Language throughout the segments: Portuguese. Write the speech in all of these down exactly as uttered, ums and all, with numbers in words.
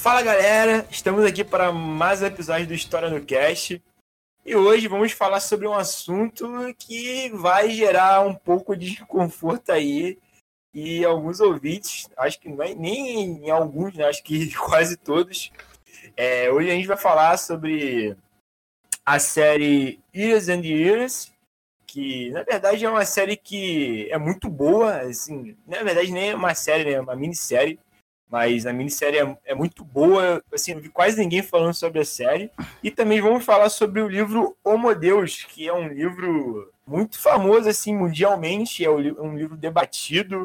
Fala galera, estamos aqui para mais um episódio do História no Cast e hoje vamos falar sobre um assunto que vai gerar um pouco de desconforto aí e alguns ouvintes, acho que não é, nem em alguns, né, acho que quase todos. É, hoje a gente vai falar sobre a série Years and Years, que na verdade é uma série que é muito boa, assim, na verdade nem é uma série, né, é uma minissérie. Mas a minissérie é, é muito boa, assim, não vi quase ninguém falando sobre a série. E também vamos falar sobre o livro Homo Deus, que é um livro muito famoso, assim, mundialmente. É um livro debatido,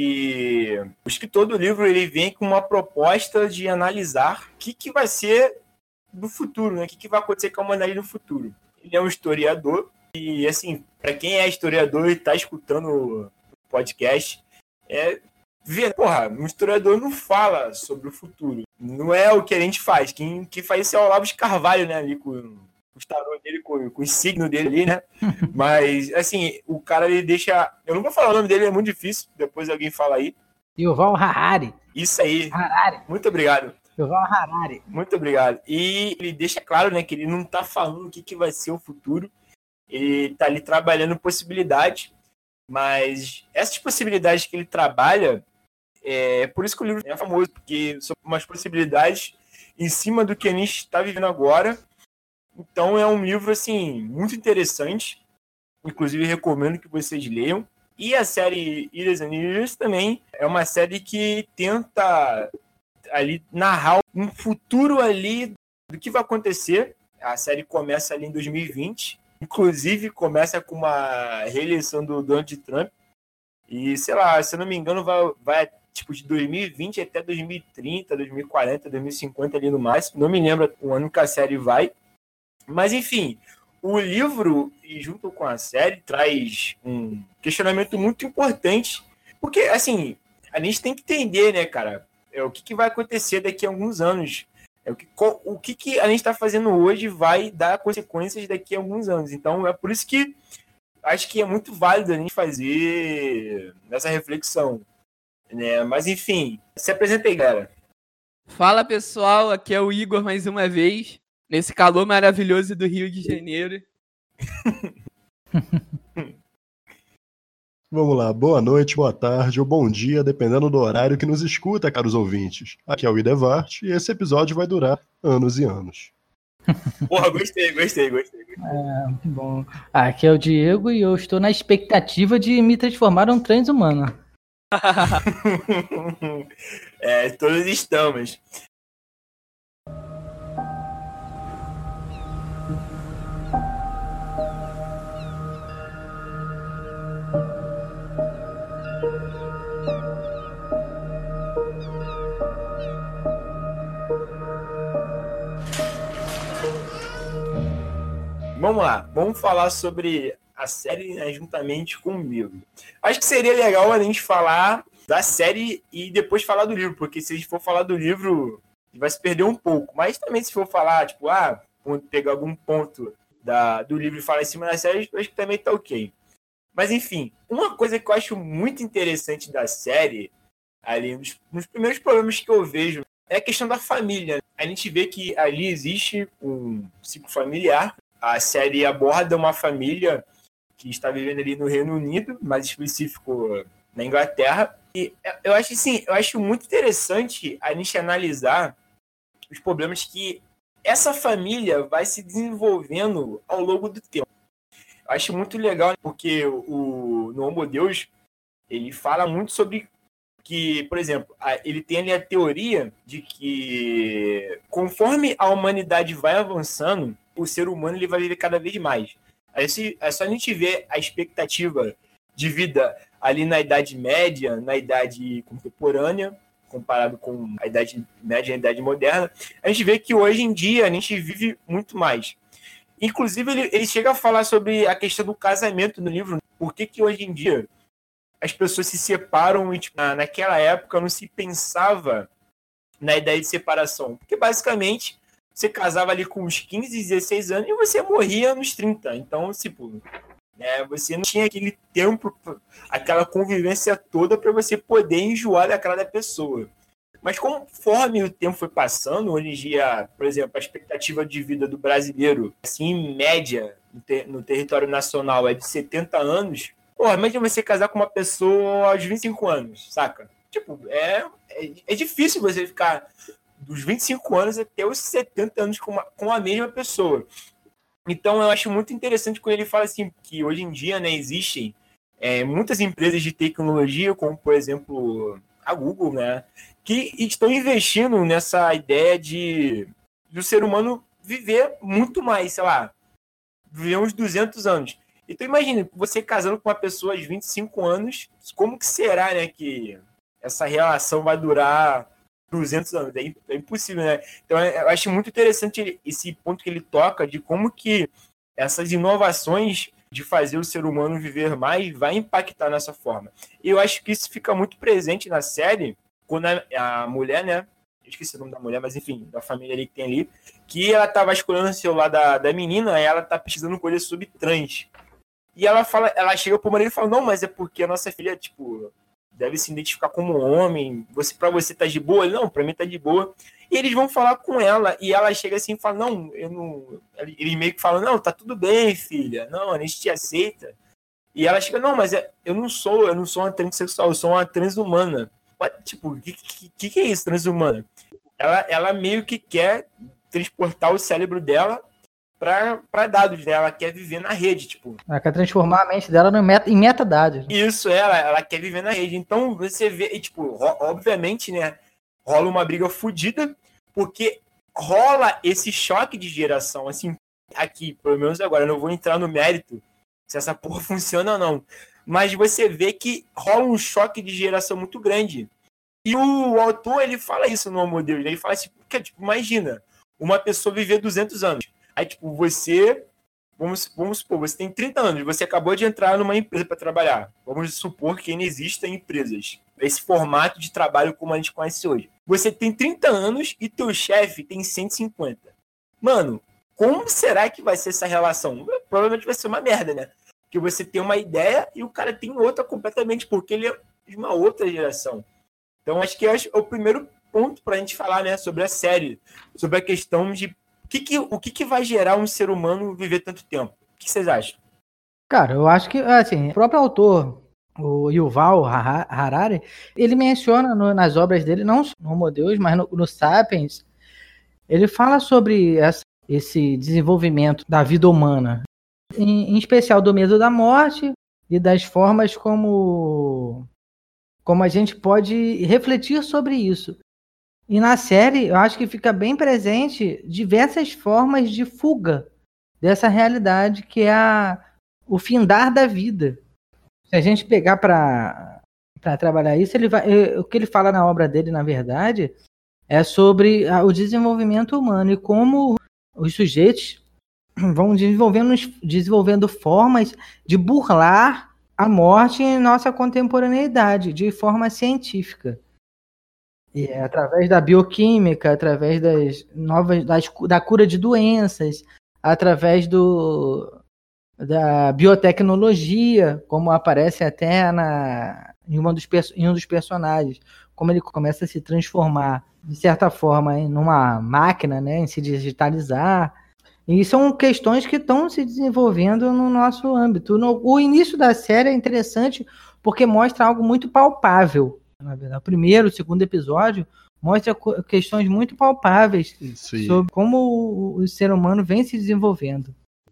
que o escritor do livro ele vem com uma proposta de analisar o que, que vai ser no futuro, né? O que, que vai acontecer com a humanidade no futuro. Ele é um historiador e, assim, para quem é historiador e está escutando o podcast, é... Vê, porra, um historiador não fala sobre o futuro. Não é o que a gente faz. Quem, quem faz isso é o Olavo de Carvalho, né? Ali com, com os tarô dele, com, com o signo dele ali, né? Mas, assim, o cara, ele deixa... Eu não vou falar o nome dele, é muito difícil. Depois alguém fala aí. Yuval Harari. Isso aí. Harari. Muito obrigado. Yuval Harari. Muito obrigado. E ele deixa claro, né, que ele não tá falando o que, que vai ser o futuro. Ele tá ali trabalhando possibilidades. Mas essas possibilidades que ele trabalha... É por isso que o livro é famoso, porque são umas possibilidades em cima do que a gente está vivendo agora. Então é um livro assim muito interessante. Inclusive recomendo que vocês leiam. E a série Years and Years também é uma série que tenta ali narrar um futuro ali do que vai acontecer. A série começa ali em dois mil e vinte. Inclusive começa com uma reeleição do Donald Trump. E, sei lá, se eu não me engano, vai, vai tipo de dois mil e vinte até dois mil e trinta, dois mil e quarenta, dois mil e cinquenta ali no máximo. Não me lembro o ano que a série vai. Mas, enfim, o livro, e junto com a série, traz um questionamento muito importante. Porque, assim, a gente tem que entender, né, cara, é, o que, que vai acontecer daqui a alguns anos. É, o que, o que, que a gente está fazendo hoje vai dar consequências daqui a alguns anos. Então, é por isso que acho que é muito válido a gente fazer essa reflexão, né? Mas, enfim, se apresenta aí, galera. Fala, pessoal, aqui é o Igor mais uma vez, nesse calor maravilhoso do Rio de Janeiro. Vamos lá, boa noite, boa tarde ou bom dia, dependendo do horário que nos escuta, caros ouvintes. Aqui é o Idevart e esse episódio vai durar anos e anos. Porra, gostei, gostei, gostei. É, muito bom. Aqui é o Diego e eu estou na expectativa de me transformar num transhumano. É, todos estamos. Vamos lá, vamos falar sobre a série, né, juntamente comigo. Acho que seria legal a gente falar da série e depois falar do livro, porque se a gente for falar do livro, vai se perder um pouco. Mas também se for falar, tipo, ah, pegar algum ponto da, do livro e falar em cima da série, acho que também tá ok. Mas enfim, uma coisa que eu acho muito interessante da série, ali, nos, nos primeiros problemas que eu vejo, é a questão da família. A gente vê que ali existe um ciclo familiar. A série aborda uma família que está vivendo ali no Reino Unido, mais específico na Inglaterra. E eu acho assim, eu acho muito interessante a gente analisar os problemas que essa família vai se desenvolvendo ao longo do tempo. Eu acho muito legal porque o, no Homo Deus ele fala muito sobre que, por exemplo, ele tem ali a teoria de que conforme a humanidade vai avançando, o ser humano ele vai viver cada vez mais. Aí, se, é só a gente ver a expectativa de vida ali na Idade Média, na Idade Contemporânea, comparado com a Idade Média e a Idade Moderna, a gente vê que hoje em dia a gente vive muito mais. Inclusive, ele, ele chega a falar sobre a questão do casamento no livro. Por que que hoje em dia as pessoas se separam e, tipo, naquela época não se pensava na ideia de separação? Porque, basicamente, você casava ali com uns quinze, dezesseis anos e você morria nos trinta. Então, tipo, né, você não tinha aquele tempo, aquela convivência toda para você poder enjoar da cara da pessoa. Mas conforme o tempo foi passando, hoje em dia, por exemplo, a expectativa de vida do brasileiro, assim, em média, no, ter- no território nacional, é de setenta anos. Pô, imagina você casar com uma pessoa aos vinte e cinco anos, saca? Tipo, é, é, é difícil você ficar dos vinte e cinco anos até os setenta anos com, uma, com a mesma pessoa. Então, eu acho muito interessante quando ele fala assim, que hoje em dia, né, existem é, muitas empresas de tecnologia, como, por exemplo, a Google, né, que estão investindo nessa ideia de do ser humano viver muito mais, sei lá, viver uns duzentos anos. Então, imagina, você casando com uma pessoa aos vinte e cinco anos, como que será, né, que essa relação vai durar duzentos anos? É, é impossível, né? Então, eu acho muito interessante esse ponto que ele toca de como que essas inovações de fazer o ser humano viver mais vai impactar nessa forma. E eu acho que isso fica muito presente na série, quando a, a mulher, né, eu esqueci o nome da mulher, mas enfim, da família ali que tem ali, que ela tava escolhendo o celular da, da menina, e ela tá pesquisando coisas sobre trans. E ela fala, ela chega pro marido e fala, não, mas é porque a nossa filha, tipo, deve se identificar como homem, você, pra você tá de boa? Ele, não, pra mim tá de boa. E eles vão falar com ela, e ela chega assim e fala, não, eu não... Eles meio que falam, não, tá tudo bem, filha, não, a gente te aceita. E ela chega, não, mas eu não sou, eu não sou uma transexual, eu sou uma transhumana. Tipo, o que, que, que é isso, transhumana? Ela, ela meio que quer transportar o cérebro dela para dados, né? Ela quer viver na rede, tipo. Ela quer transformar a mente dela no meta, em metadados. Isso, ela, ela quer viver na rede. Então, você vê, e, tipo, ro- obviamente, né? Rola uma briga fodida, porque rola esse choque de geração, assim, aqui, pelo menos agora, eu não vou entrar no mérito se essa porra funciona ou não. Mas você vê que rola um choque de geração muito grande. E o autor, ele fala isso no Amor Deus, ele fala assim, porque, tipo, imagina, uma pessoa viver duzentos anos. Aí, tipo, você, vamos, vamos supor, você tem trinta anos, você acabou de entrar numa empresa para trabalhar. Vamos supor que ainda existem empresas, esse formato de trabalho como a gente conhece hoje. Você tem trinta anos e teu chefe tem cento e cinquenta. Mano, como será que vai ser essa relação? Provavelmente vai ser uma merda, né? Porque você tem uma ideia e o cara tem outra completamente, porque ele é de uma outra geração. Então, acho que é o primeiro ponto para a gente falar, né, sobre a série, sobre a questão de o que, que, o que, que vai gerar um ser humano viver tanto tempo. O que vocês acham? Cara, eu acho que, assim, o próprio autor, o Yuval Hara- Harari, ele menciona no- nas obras dele, não só no Homo Deus, mas no, no Sapiens, ele fala sobre essa- esse desenvolvimento da vida humana, em, em especial do medo da morte e das formas como, como a gente pode refletir sobre isso. E na série, eu acho que fica bem presente diversas formas de fuga dessa realidade que é a, o findar da vida. Se a gente pegar para para trabalhar isso, ele vai, eh, o que ele fala na obra dele, na verdade, é sobre a- o desenvolvimento humano e como os sujeitos vão desenvolvendo, desenvolvendo formas de burlar a morte em nossa contemporaneidade, de forma científica. E é através da bioquímica, através das novas, das, da cura de doenças, através do, da biotecnologia, como aparece até na, em, uma dos, perso- em um dos personagens, como ele começa a se transformar, de certa forma, em uma máquina, né, em se digitalizar. E são questões que estão se desenvolvendo no nosso âmbito. No, o início da série é interessante porque mostra algo muito palpável. Na verdade, o primeiro, o segundo episódio mostra co- questões muito palpáveis Isso aí. sobre como o, o ser humano vem se desenvolvendo.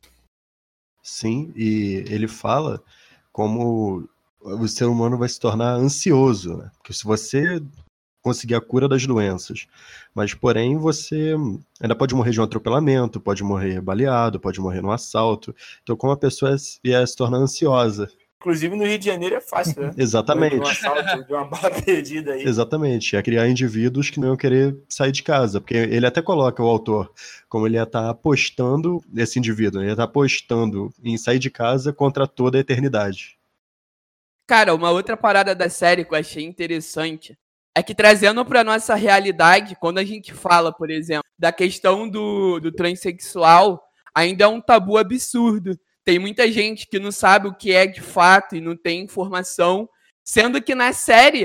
Sim, e ele fala como o ser humano vai se tornar ansioso, né? Porque se você conseguir a cura das doenças, mas porém você ainda pode morrer de um atropelamento, pode morrer baleado, pode morrer num assalto. Então, como a pessoa ia se tornar ansiosa. Inclusive no Rio de Janeiro é fácil, né? Exatamente. De um assalto, de uma bala perdida aí. Exatamente, ia criar indivíduos que não iam querer sair de casa, porque ele até coloca o autor como ele ia estar apostando, esse indivíduo, ele ia estar apostando em sair de casa contra toda a eternidade. Cara, uma outra parada da série que eu achei interessante é que, trazendo pra nossa realidade, quando a gente fala, por exemplo, da questão do, do transexual, ainda é um tabu absurdo. Tem muita gente que não sabe o que é de fato e não tem informação, sendo que na série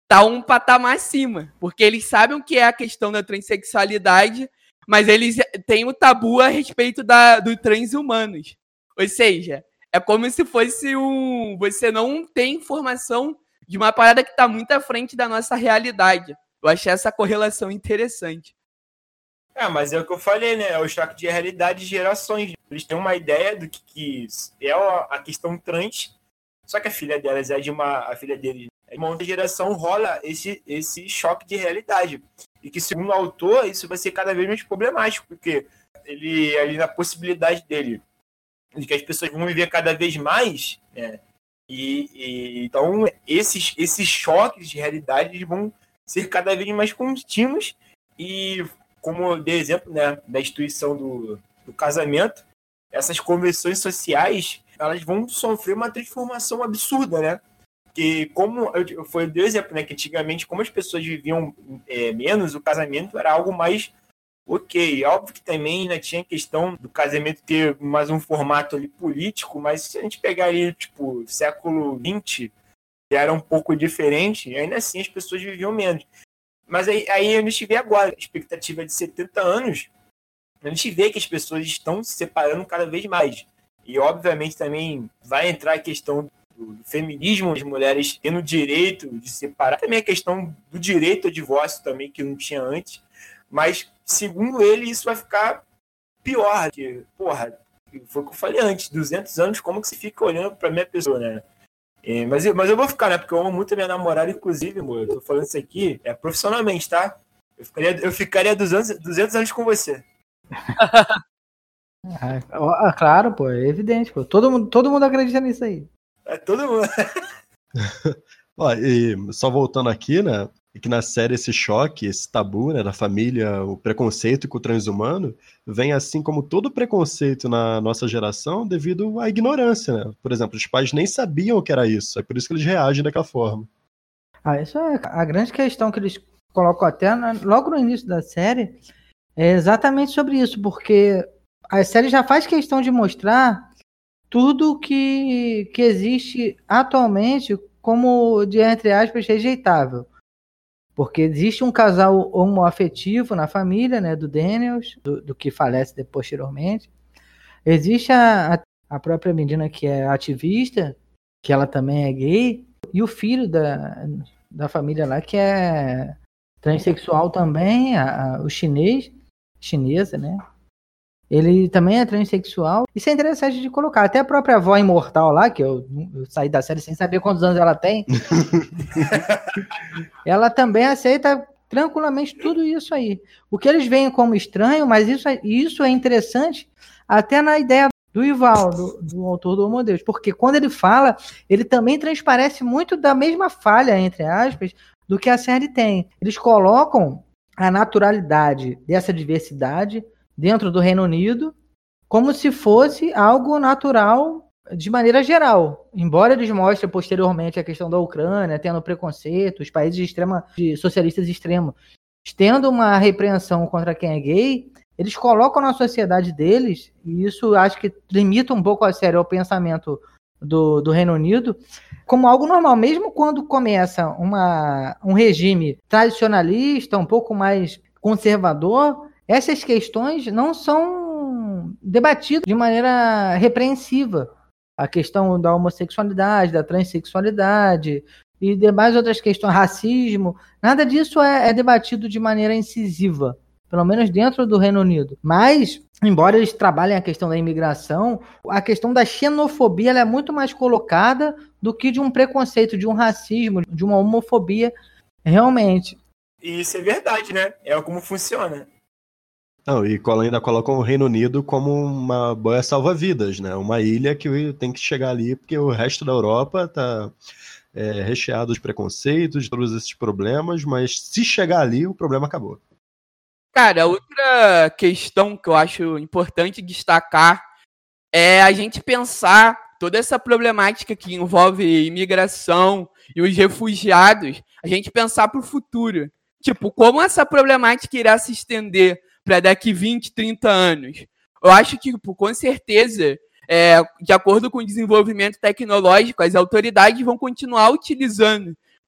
tá um patamar acima, porque eles sabem o que é a questão da transexualidade, mas eles têm o tabu a respeito da, do transhumanos. Ou seja, é como se fosse um... Você não tem informação de uma parada que está muito à frente da nossa realidade. Eu achei essa correlação interessante. É, mas é o que eu falei, né? É o choque de realidade de gerações. Eles têm uma ideia do que, que é a questão trans, só que a filha delas é de uma... A filha deles é de uma outra geração, rola esse, esse choque de realidade. E que, segundo o autor, isso vai ser cada vez mais problemático, porque ele, ali na possibilidade dele, de que as pessoas vão viver cada vez mais, né? E, e então esses, esses choques de realidade vão ser cada vez mais contínuos e, como eu dei exemplo, né, da instituição do, do casamento, essas convenções sociais, elas vão sofrer uma transformação absurda, né? Porque, como eu, foi o exemplo, né, que antigamente, como as pessoas viviam é, menos, o casamento era algo mais ok. Óbvio que também ainda tinha a questão do casamento ter mais um formato ali político, mas se a gente pegar ali, tipo, século vinte, que era um pouco diferente, ainda assim as pessoas viviam menos. Mas aí, aí a gente vê agora, a expectativa é de setenta anos, a gente vê que as pessoas estão se separando cada vez mais. E, obviamente, também vai entrar a questão do feminismo, as mulheres tendo o direito de separar, também a questão do direito ao divórcio também, que não tinha antes. Mas, segundo ele, isso vai ficar pior. Que, porra, foi o que eu falei antes, duzentos anos, como que você fica olhando pra minha pessoa, né? É, mas, eu, mas eu vou ficar, né? Porque eu amo muito a minha namorada, inclusive, amor. Eu tô falando isso aqui é, profissionalmente, tá? Eu ficaria, eu ficaria duzentos, duzentos anos com você. Ah, claro, pô, é evidente, pô. Todo mundo, todo mundo acredita nisso aí. É todo mundo. Ó, e só voltando aqui, né? Que na série esse choque, esse tabu, né, da família, o preconceito com o transhumano, vem assim como todo preconceito na nossa geração devido à ignorância, né? Por exemplo, os pais nem sabiam o que era isso, é por isso que eles reagem daquela forma. Ah, isso é a grande questão que eles colocam até na, logo no início da série, é exatamente sobre isso, porque a série já faz questão de mostrar tudo que, que existe atualmente como, de entre aspas, rejeitável. Porque existe um casal homoafetivo na família, né, do Daniels, do, do que falece posteriormente. Existe a, a própria menina que é ativista, que ela também é gay, e o filho da, da família lá, que é transexual também, a, a, o chinês, chinesa, né? Ele também é transexual. Isso é interessante de colocar. Até a própria avó imortal lá, que eu, eu saí da série sem saber quantos anos ela tem, ela também aceita tranquilamente tudo isso aí. O que eles veem como estranho, mas isso, isso é interessante até na ideia do Yuval, do, do autor do Homo Deus. Porque quando ele fala, ele também transparece muito da mesma falha, entre aspas, do que a série tem. Eles colocam a naturalidade dessa diversidade dentro do Reino Unido, como se fosse algo natural de maneira geral. Embora eles mostrem posteriormente a questão da Ucrânia, tendo preconceito, os países de extrema, de socialistas extremos, tendo uma repreensão contra quem é gay, eles colocam na sociedade deles, e isso acho que limita um pouco a série ao pensamento do, do Reino Unido, como algo normal, mesmo quando começa uma, um regime tradicionalista, um pouco mais conservador, essas questões não são debatidas de maneira repreensiva. A questão da homossexualidade, da transexualidade e demais outras questões, racismo, nada disso é, é debatido de maneira incisiva, pelo menos dentro do Reino Unido. Mas, embora eles trabalhem a questão da imigração, a questão da xenofobia ela é muito mais colocada do que de um preconceito, de um racismo, de uma homofobia, realmente. E isso é verdade, né? É como funciona. Não, e ainda colocam o Reino Unido como uma boia salva-vidas, né? Uma ilha que tem que chegar ali, porque o resto da Europa tá é, recheado de preconceitos, de todos esses problemas, mas se chegar ali, o problema acabou. Cara, outra questão que eu acho importante destacar é a gente pensar toda essa problemática que envolve imigração e os refugiados, a gente pensar para o futuro. Tipo, como essa problemática irá se estender para daqui vinte, trinta anos? Eu acho que, com certeza, é, de acordo com o desenvolvimento tecnológico, as autoridades vão continuar utilizando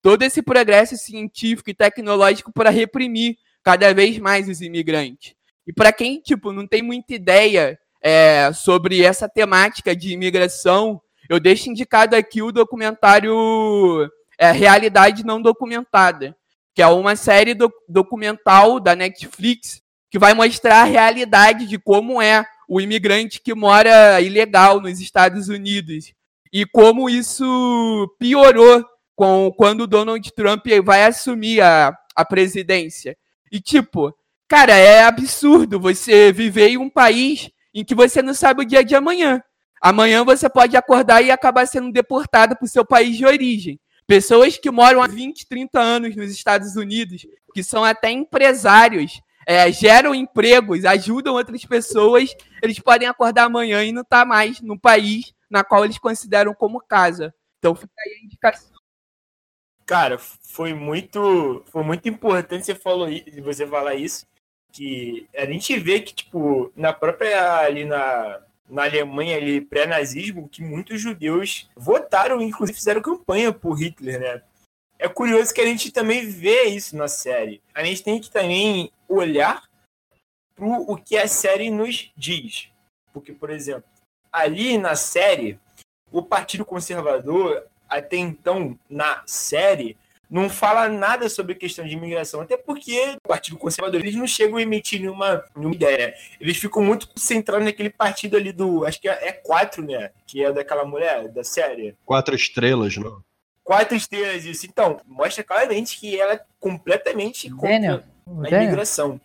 todo esse progresso científico e tecnológico para reprimir cada vez mais os imigrantes. E para quem, tipo, não tem muita ideia é, sobre essa temática de imigração, eu deixo indicado aqui o documentário é, Realidade Não Documentada, que é uma série do, documental da Netflix que vai mostrar a realidade de como é o imigrante que mora ilegal nos Estados Unidos e como isso piorou com, quando o Donald Trump vai assumir a, a presidência. E, tipo, cara, é absurdo você viver em um país em que você não sabe o dia de amanhã. Amanhã você pode acordar e acabar sendo deportado para o seu país de origem. Pessoas que moram há vinte, trinta anos nos Estados Unidos, que são até empresários, é, geram empregos, ajudam outras pessoas, eles podem acordar amanhã e não estar mais no país na qual eles consideram como casa. Então fica aí a indicação. Cara, foi muito, foi muito importante você, falou, você falar isso, que a gente vê que, tipo, na própria, ali na, na Alemanha, ali, pré-nazismo, que muitos judeus votaram, inclusive fizeram campanha por Hitler, né? É curioso que a gente também vê isso na série. A gente tem que também olhar pro o que a série nos diz. Porque, por exemplo, ali na série, o Partido Conservador, até então, na série, não fala nada sobre questão de imigração, até porque o Partido Conservador, eles não chegam a emitir nenhuma, nenhuma ideia, né? Eles ficam muito centrados naquele partido ali do, acho que é, é quatro, né? Que é daquela mulher, da série. Quatro estrelas, não? Quatro estrelas, isso. Então, mostra claramente que ela é completamente Daniel, contra a imigração.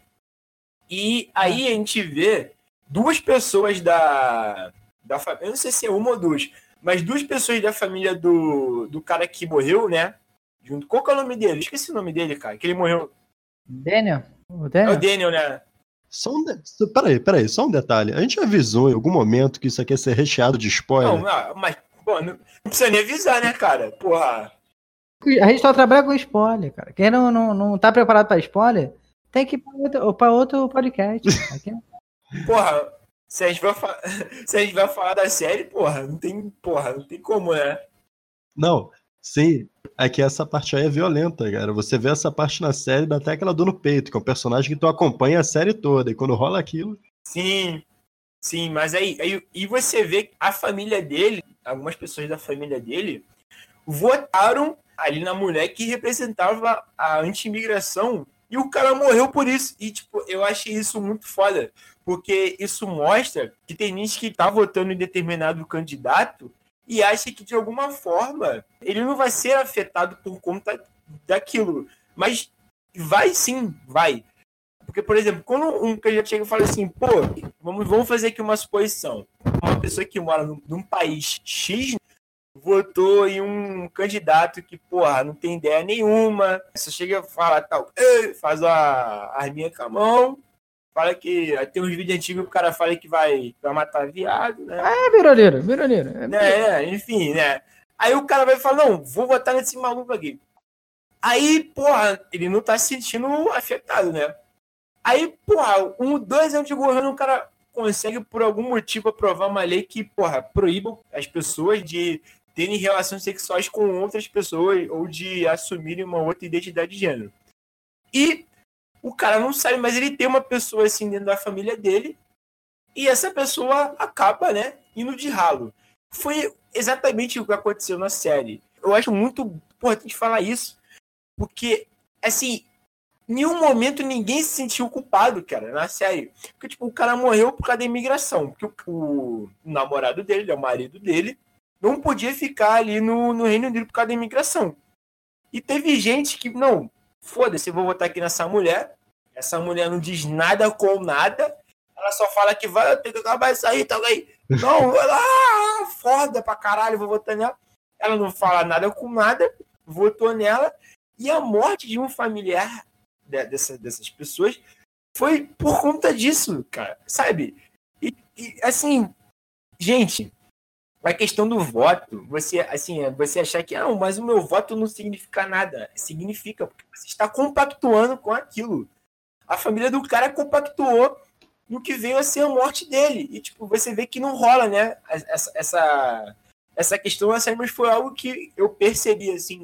E aí a gente vê duas pessoas da, da família, eu não sei se é uma ou duas, mas duas pessoas da família do, do cara que morreu, né? Junto. Qual que é o nome dele? Esqueci o nome dele, cara. Que ele morreu. Daniel? O Daniel? É Daniel? o Daniel, né? Só um de... Peraí, peraí, só um detalhe. A gente avisou em algum momento que isso aqui ia ser recheado de spoiler. Não, não mas pô, não, não precisa nem avisar, né, cara? Porra. A gente só trabalha com spoiler, cara. Quem não, não, não tá preparado pra spoiler, tem que ir pra outro, pra outro podcast. Aqui. Porra, se a, gente vai fa... se a gente vai falar da série, porra, não tem, porra, não tem como, né? Não, sim. É que essa parte aí é violenta, cara. Você vê essa parte na série, dá até aquela dor no peito, que é um personagem que tu acompanha a série toda. E quando rola aquilo... Sim, sim, mas aí, aí e você vê que a família dele, algumas pessoas da família dele, votaram ali na mulher que representava a anti-imigração e o cara morreu por isso. E, tipo, eu achei isso muito foda, porque isso mostra que tem gente que tá votando em determinado candidato e acha que, de alguma forma, ele não vai ser afetado por conta daquilo. Mas vai sim, vai. Porque, por exemplo, quando um candidato chega e fala assim, pô, vamos, vamos fazer aqui uma suposição. Uma pessoa que mora num, num país X votou em um candidato que, porra, não tem ideia nenhuma. Só chega a falar tal, faz a arminha com a mão, fala que tem uns vídeos antigos que o cara fala que vai, vai matar viado, né? Ah, é biroleiro, biroleiro. É, é, enfim, né? Aí o cara vai falar, não, vou votar nesse maluco aqui. Aí, porra, ele não tá se sentindo afetado, né? Aí, porra, um, dois anos de governo, o cara consegue, por algum motivo, aprovar uma lei que, porra, proíba as pessoas de terem relações sexuais com outras pessoas ou de assumirem uma outra identidade de gênero. E o cara não sabe, mas ele tem uma pessoa assim dentro da família dele e essa pessoa acaba, né, indo de ralo. Foi exatamente o que aconteceu na série. Eu acho muito importante falar isso, porque, assim, em nenhum momento ninguém se sentiu culpado, cara, na série. Porque, tipo, o cara morreu por causa da imigração. Porque o, o namorado dele, o marido dele, não podia ficar ali no, no Reino Unido por causa da imigração. E teve gente que, não, foda-se, eu vou votar aqui nessa mulher. Essa mulher não diz nada com nada. Ela só fala que vai ter que acabar isso aí, tá aí. Não, ah, foda pra caralho, vou votar nela. Ela não fala nada com nada, votou nela. E a morte de um familiar dessa, dessas pessoas foi por conta disso, cara, sabe? E, e assim, gente, a questão do voto, você, assim, você achar que, não, mas o meu voto não significa nada. Significa, porque você está compactuando com aquilo. A família do cara compactuou no que veio a ser a morte dele. E, tipo, você vê que não rola, né? Essa, essa, essa questão, assim, mas foi algo que eu percebi, assim, né?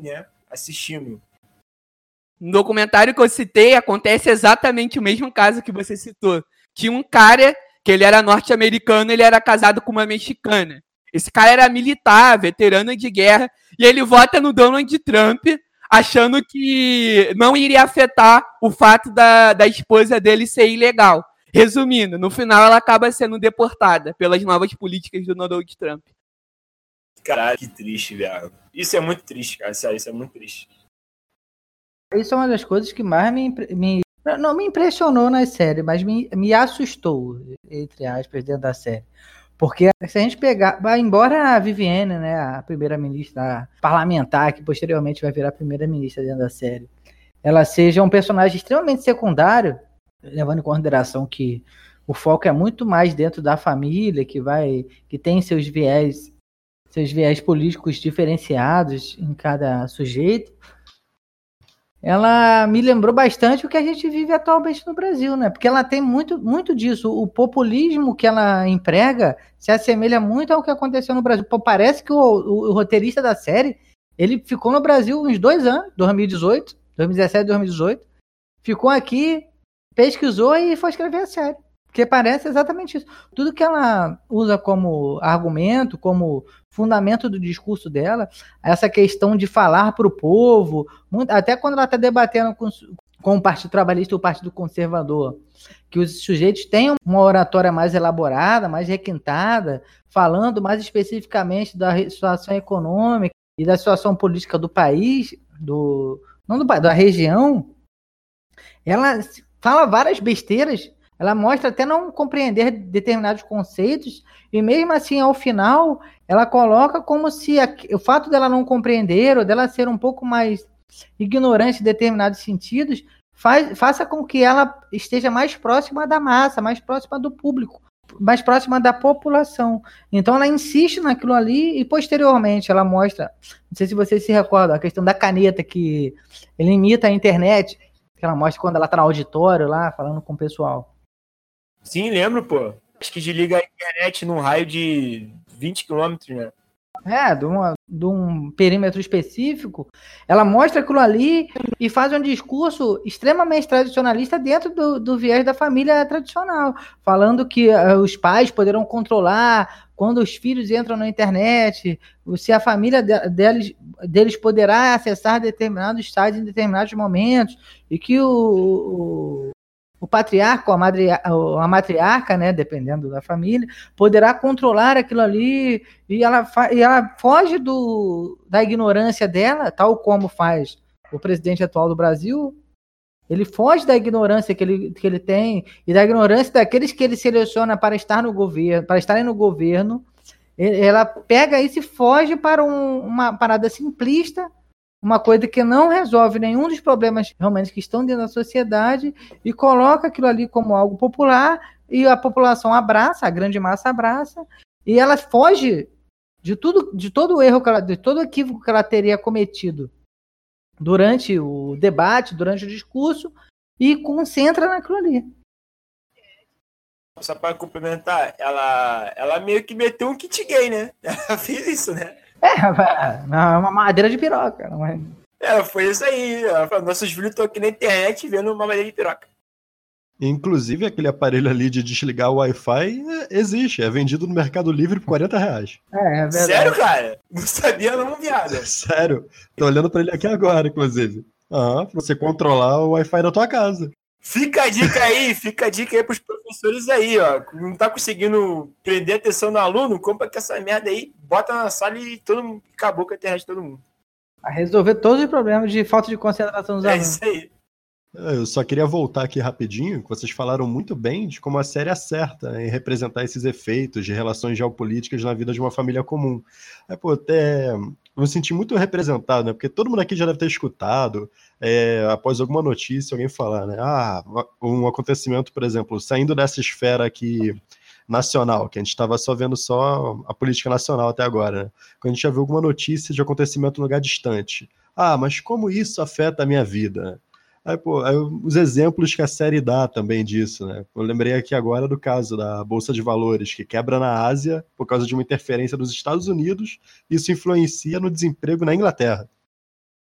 assistindo. No documentário que eu citei, acontece exatamente o mesmo caso que você citou. Tinha um cara que ele era norte-americano, ele era casado com uma mexicana. Esse cara era militar, veterano de guerra, e ele vota no Donald Trump, achando que não iria afetar o fato da, da esposa dele ser ilegal. Resumindo, no final ela acaba sendo deportada pelas novas políticas do Donald Trump. Caralho, que triste, velho. Isso é muito triste, cara. Sério, isso é muito triste. Isso é uma das coisas que mais me, me não me impressionou na série, mas me, me assustou, entre aspas, dentro da série. Porque se a gente pegar, embora a Viviane, né, a primeira-ministra parlamentar, que posteriormente vai virar primeira-ministra dentro da série, ela seja um personagem extremamente secundário, levando em consideração que o foco é muito mais dentro da família, que vai, que tem seus viés, seus viés políticos diferenciados em cada sujeito. Ela me lembrou bastante o que a gente vive atualmente no Brasil, né? Porque ela tem muito, muito disso. O populismo que ela emprega se assemelha muito ao que aconteceu no Brasil. Pô, parece que o, o, o roteirista da série, ele ficou no Brasil uns dois anos, dois mil e dezoito, dois mil e dezessete, dois mil e dezoito, ficou aqui, pesquisou e foi escrever a série. Porque parece exatamente isso. Tudo que ela usa como argumento, como fundamento do discurso dela, essa questão de falar para o povo, muito, até quando ela está debatendo com, com o Partido Trabalhista e o Partido Conservador, que os sujeitos tenham uma oratória mais elaborada, mais requintada, falando mais especificamente da situação econômica e da situação política do país, do, não do, da região, ela fala várias besteiras. Ela mostra até não compreender determinados conceitos e mesmo assim, ao final, ela coloca como se a, o fato dela não compreender ou dela ser um pouco mais ignorante em determinados sentidos faz, faça com que ela esteja mais próxima da massa, mais próxima do público, mais próxima da população. Então ela insiste naquilo ali e posteriormente ela mostra, não sei se vocês se recordam, a questão da caneta que ele imita a internet, que ela mostra quando ela está no auditório lá, falando com o pessoal. Sim, lembro, pô. Acho que desliga a internet num raio de vinte quilômetros, né? É, de, uma, de um perímetro específico. Ela mostra aquilo ali e faz um discurso extremamente tradicionalista dentro do, do viés da família tradicional, falando que uh, os pais poderão controlar quando os filhos entram na internet, se a família de, deles, deles poderá acessar determinados sites em determinados momentos, e que o, o O patriarca ou a, madri, a matriarca, né, dependendo da família, poderá controlar aquilo ali e ela, e ela foge do, da ignorância dela, tal como faz o presidente atual do Brasil. Ele foge da ignorância que ele, que ele tem e da ignorância daqueles que ele seleciona para estar no governo, para estarem no governo. Ela pega isso e foge para um, uma parada simplista, uma coisa que não resolve nenhum dos problemas realmente que estão dentro da sociedade e coloca aquilo ali como algo popular e a população abraça, a grande massa abraça, e ela foge de tudo, de todo o erro, que ela, de todo o equívoco que ela teria cometido durante o debate, durante o discurso, e concentra naquilo ali. Só para complementar, ela, ela meio que meteu um kit gay, né? Ela fez isso, né? É, é uma madeira de piroca. Não é? É, foi isso aí. Ela falou, nossos filhos estão aqui na internet vendo uma madeira de piroca. Inclusive, aquele aparelho ali de desligar o Wi-Fi é, existe, é vendido no Mercado Livre por quarenta reais. É, é verdade. Sério, cara? Não sabia não, viado. Sério? Tô olhando pra ele aqui agora, inclusive. Ah, pra você controlar o Wi-Fi da tua casa. Fica a dica aí, fica a dica aí pros professores aí, ó. Não tá conseguindo prender a atenção do aluno, compra com essa merda aí, bota na sala e todo mundo, acabou com a internet de todo mundo. A resolver todos os problemas de falta de concentração dos É alunos. isso aí. Eu só queria voltar aqui rapidinho, que vocês falaram muito bem de como a série acerta em representar esses efeitos de relações geopolíticas na vida de uma família comum. É, pô, até eu me senti muito representado, né? Porque todo mundo aqui já deve ter escutado, é, após alguma notícia, alguém falar, né? Ah, um acontecimento, por exemplo, saindo dessa esfera aqui nacional, que a gente estava só vendo só a política nacional até agora, né? Quando a gente já viu alguma notícia de acontecimento em lugar distante. Ah, mas como isso afeta a minha vida? Aí, pô, aí, os exemplos que a série dá também disso, né? Eu lembrei aqui agora do caso da Bolsa de Valores, que quebra na Ásia por causa de uma interferência dos Estados Unidos, e isso influencia no desemprego na Inglaterra.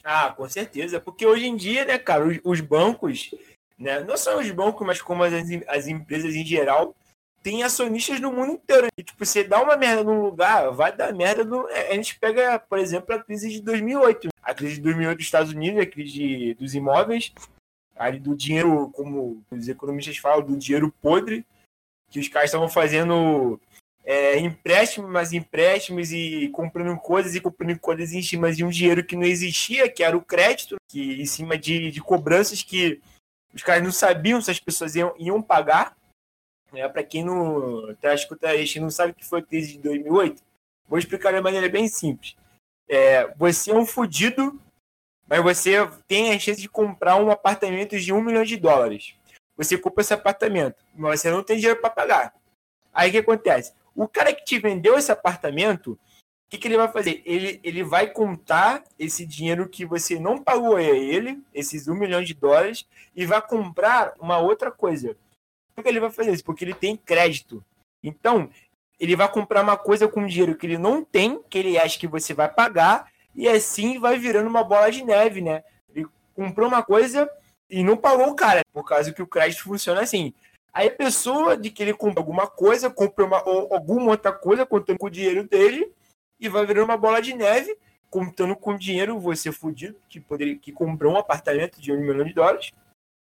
Ah, com certeza. Porque hoje em dia, né, cara, os, os bancos, né, não só os bancos, mas como as, as empresas em geral, tem acionistas no mundo inteiro. E, tipo, você dá uma merda num lugar, vai dar merda no... A gente pega, por exemplo, a crise de dois mil e oito. A crise de dois mil e oito dos Estados Unidos, a crise de, dos imóveis, ali do dinheiro, como os economistas falam, do dinheiro podre, que os caras estavam fazendo é, empréstimos, mas empréstimos e comprando coisas e comprando coisas em cima de um dinheiro que não existia, que era o crédito, que em cima de, de cobranças que os caras não sabiam se as pessoas iam, iam pagar. É, para quem não tá escutando a gente não sabe o que foi a crise de dois mil e oito, vou explicar de maneira bem simples. É, você é um fudido, mas você tem a chance de comprar um apartamento de um milhão de dólares. Você compra esse apartamento, mas você não tem dinheiro para pagar. Aí o que acontece? O cara que te vendeu esse apartamento, o que, que ele vai fazer? Ele, ele vai contar esse dinheiro que você não pagou a ele, esses um milhão de dólares, e vai comprar uma outra coisa. Por que ele vai fazer isso? Porque ele tem crédito. Então, ele vai comprar uma coisa com dinheiro que ele não tem, que ele acha que você vai pagar, e assim vai virando uma bola de neve, né? Ele comprou uma coisa e não pagou o cara, por causa que o crédito funciona assim. Aí a pessoa de que ele compra alguma coisa, compra uma, ou alguma outra coisa, contando com o dinheiro dele, e vai virando uma bola de neve, contando com o dinheiro, você fudido, que, poderia, que comprou um apartamento de um milhão de dólares,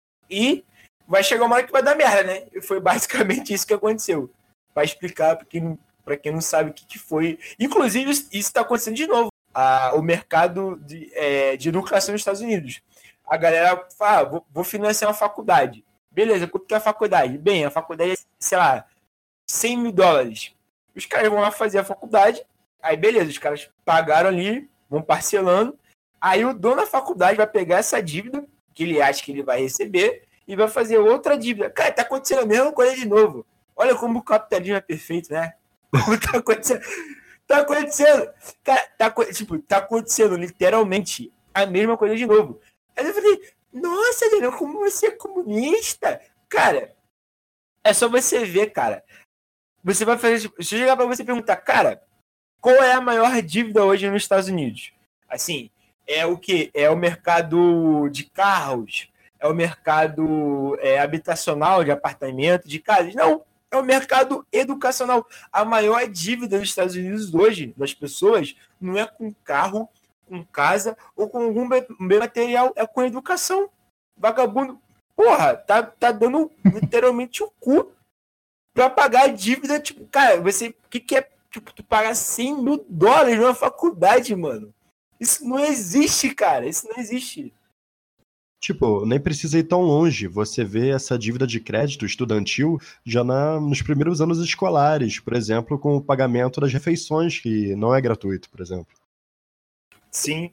e vai chegar uma hora que vai dar merda, né? E foi basicamente isso que aconteceu. Para explicar para quem, pra quem não sabe o que, que foi. Inclusive, isso está acontecendo de novo. A, o mercado de, é, de educação nos Estados Unidos. A galera fala, ah, vou, vou financiar uma faculdade. Beleza, quanto que é a faculdade? Bem, a faculdade é, sei lá, cem mil dólares. Os caras vão lá fazer a faculdade. Aí, beleza, os caras pagaram ali, vão parcelando. Aí o dono da faculdade vai pegar essa dívida, que ele acha que ele vai receber, e vai fazer outra dívida. Cara, tá acontecendo a mesma coisa de novo. Olha como o capitalismo é perfeito, né? Como tá acontecendo. Tá acontecendo. Cara, tá, tipo, tá acontecendo literalmente a mesma coisa de novo. Aí eu falei, nossa, Daniel, como você é comunista? Cara, é só você ver, cara. Você vai fazer. Tipo, se eu chegar pra você e perguntar, cara, qual é a maior dívida hoje nos Estados Unidos? Assim, é o quê? É o mercado de carros? É o mercado é, habitacional, de apartamento, de casas? Não, é o mercado educacional. A maior dívida dos Estados Unidos hoje, das pessoas, não é com carro, com casa ou com algum bem material, é com educação. Vagabundo, porra, tá, tá dando literalmente o cu pra pagar a dívida. Tipo, cara, você, o que, que é, tipo, tu pagar cem mil dólares numa faculdade, mano? Isso não existe, cara, isso não existe. Tipo, nem precisa ir tão longe. Você vê essa dívida de crédito estudantil já na, nos primeiros anos escolares, por exemplo, com o pagamento das refeições, que não é gratuito, por exemplo. Sim.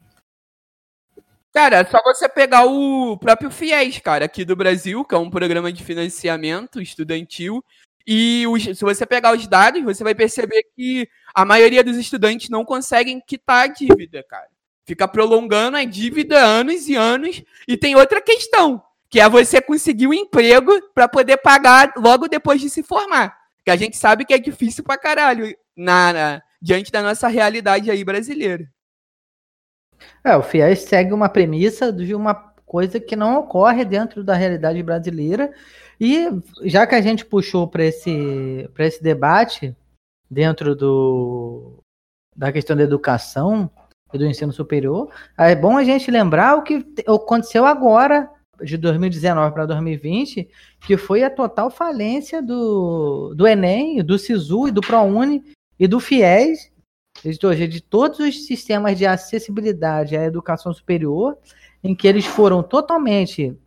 Cara, é só você pegar o próprio FIES, cara, aqui do Brasil, que é um programa de financiamento estudantil, e os, se você pegar os dados, você vai perceber que a maioria dos estudantes não conseguem quitar a dívida, cara. Fica prolongando a dívida anos e anos. E tem outra questão, que é você conseguir um emprego para poder pagar logo depois de se formar. Que a gente sabe que é difícil pra caralho na, na, diante da nossa realidade aí brasileira. É, o FIES segue uma premissa de uma coisa que não ocorre dentro da realidade brasileira. E já que a gente puxou para esse, para esse debate dentro do, da questão da educação e do ensino superior, é bom a gente lembrar o que aconteceu agora, de dois mil e dezenove para dois mil e vinte, que foi a total falência do, do Enem, do SISU e do ProUni e do FIES, de todos os sistemas de acessibilidade à educação superior, em que eles foram totalmente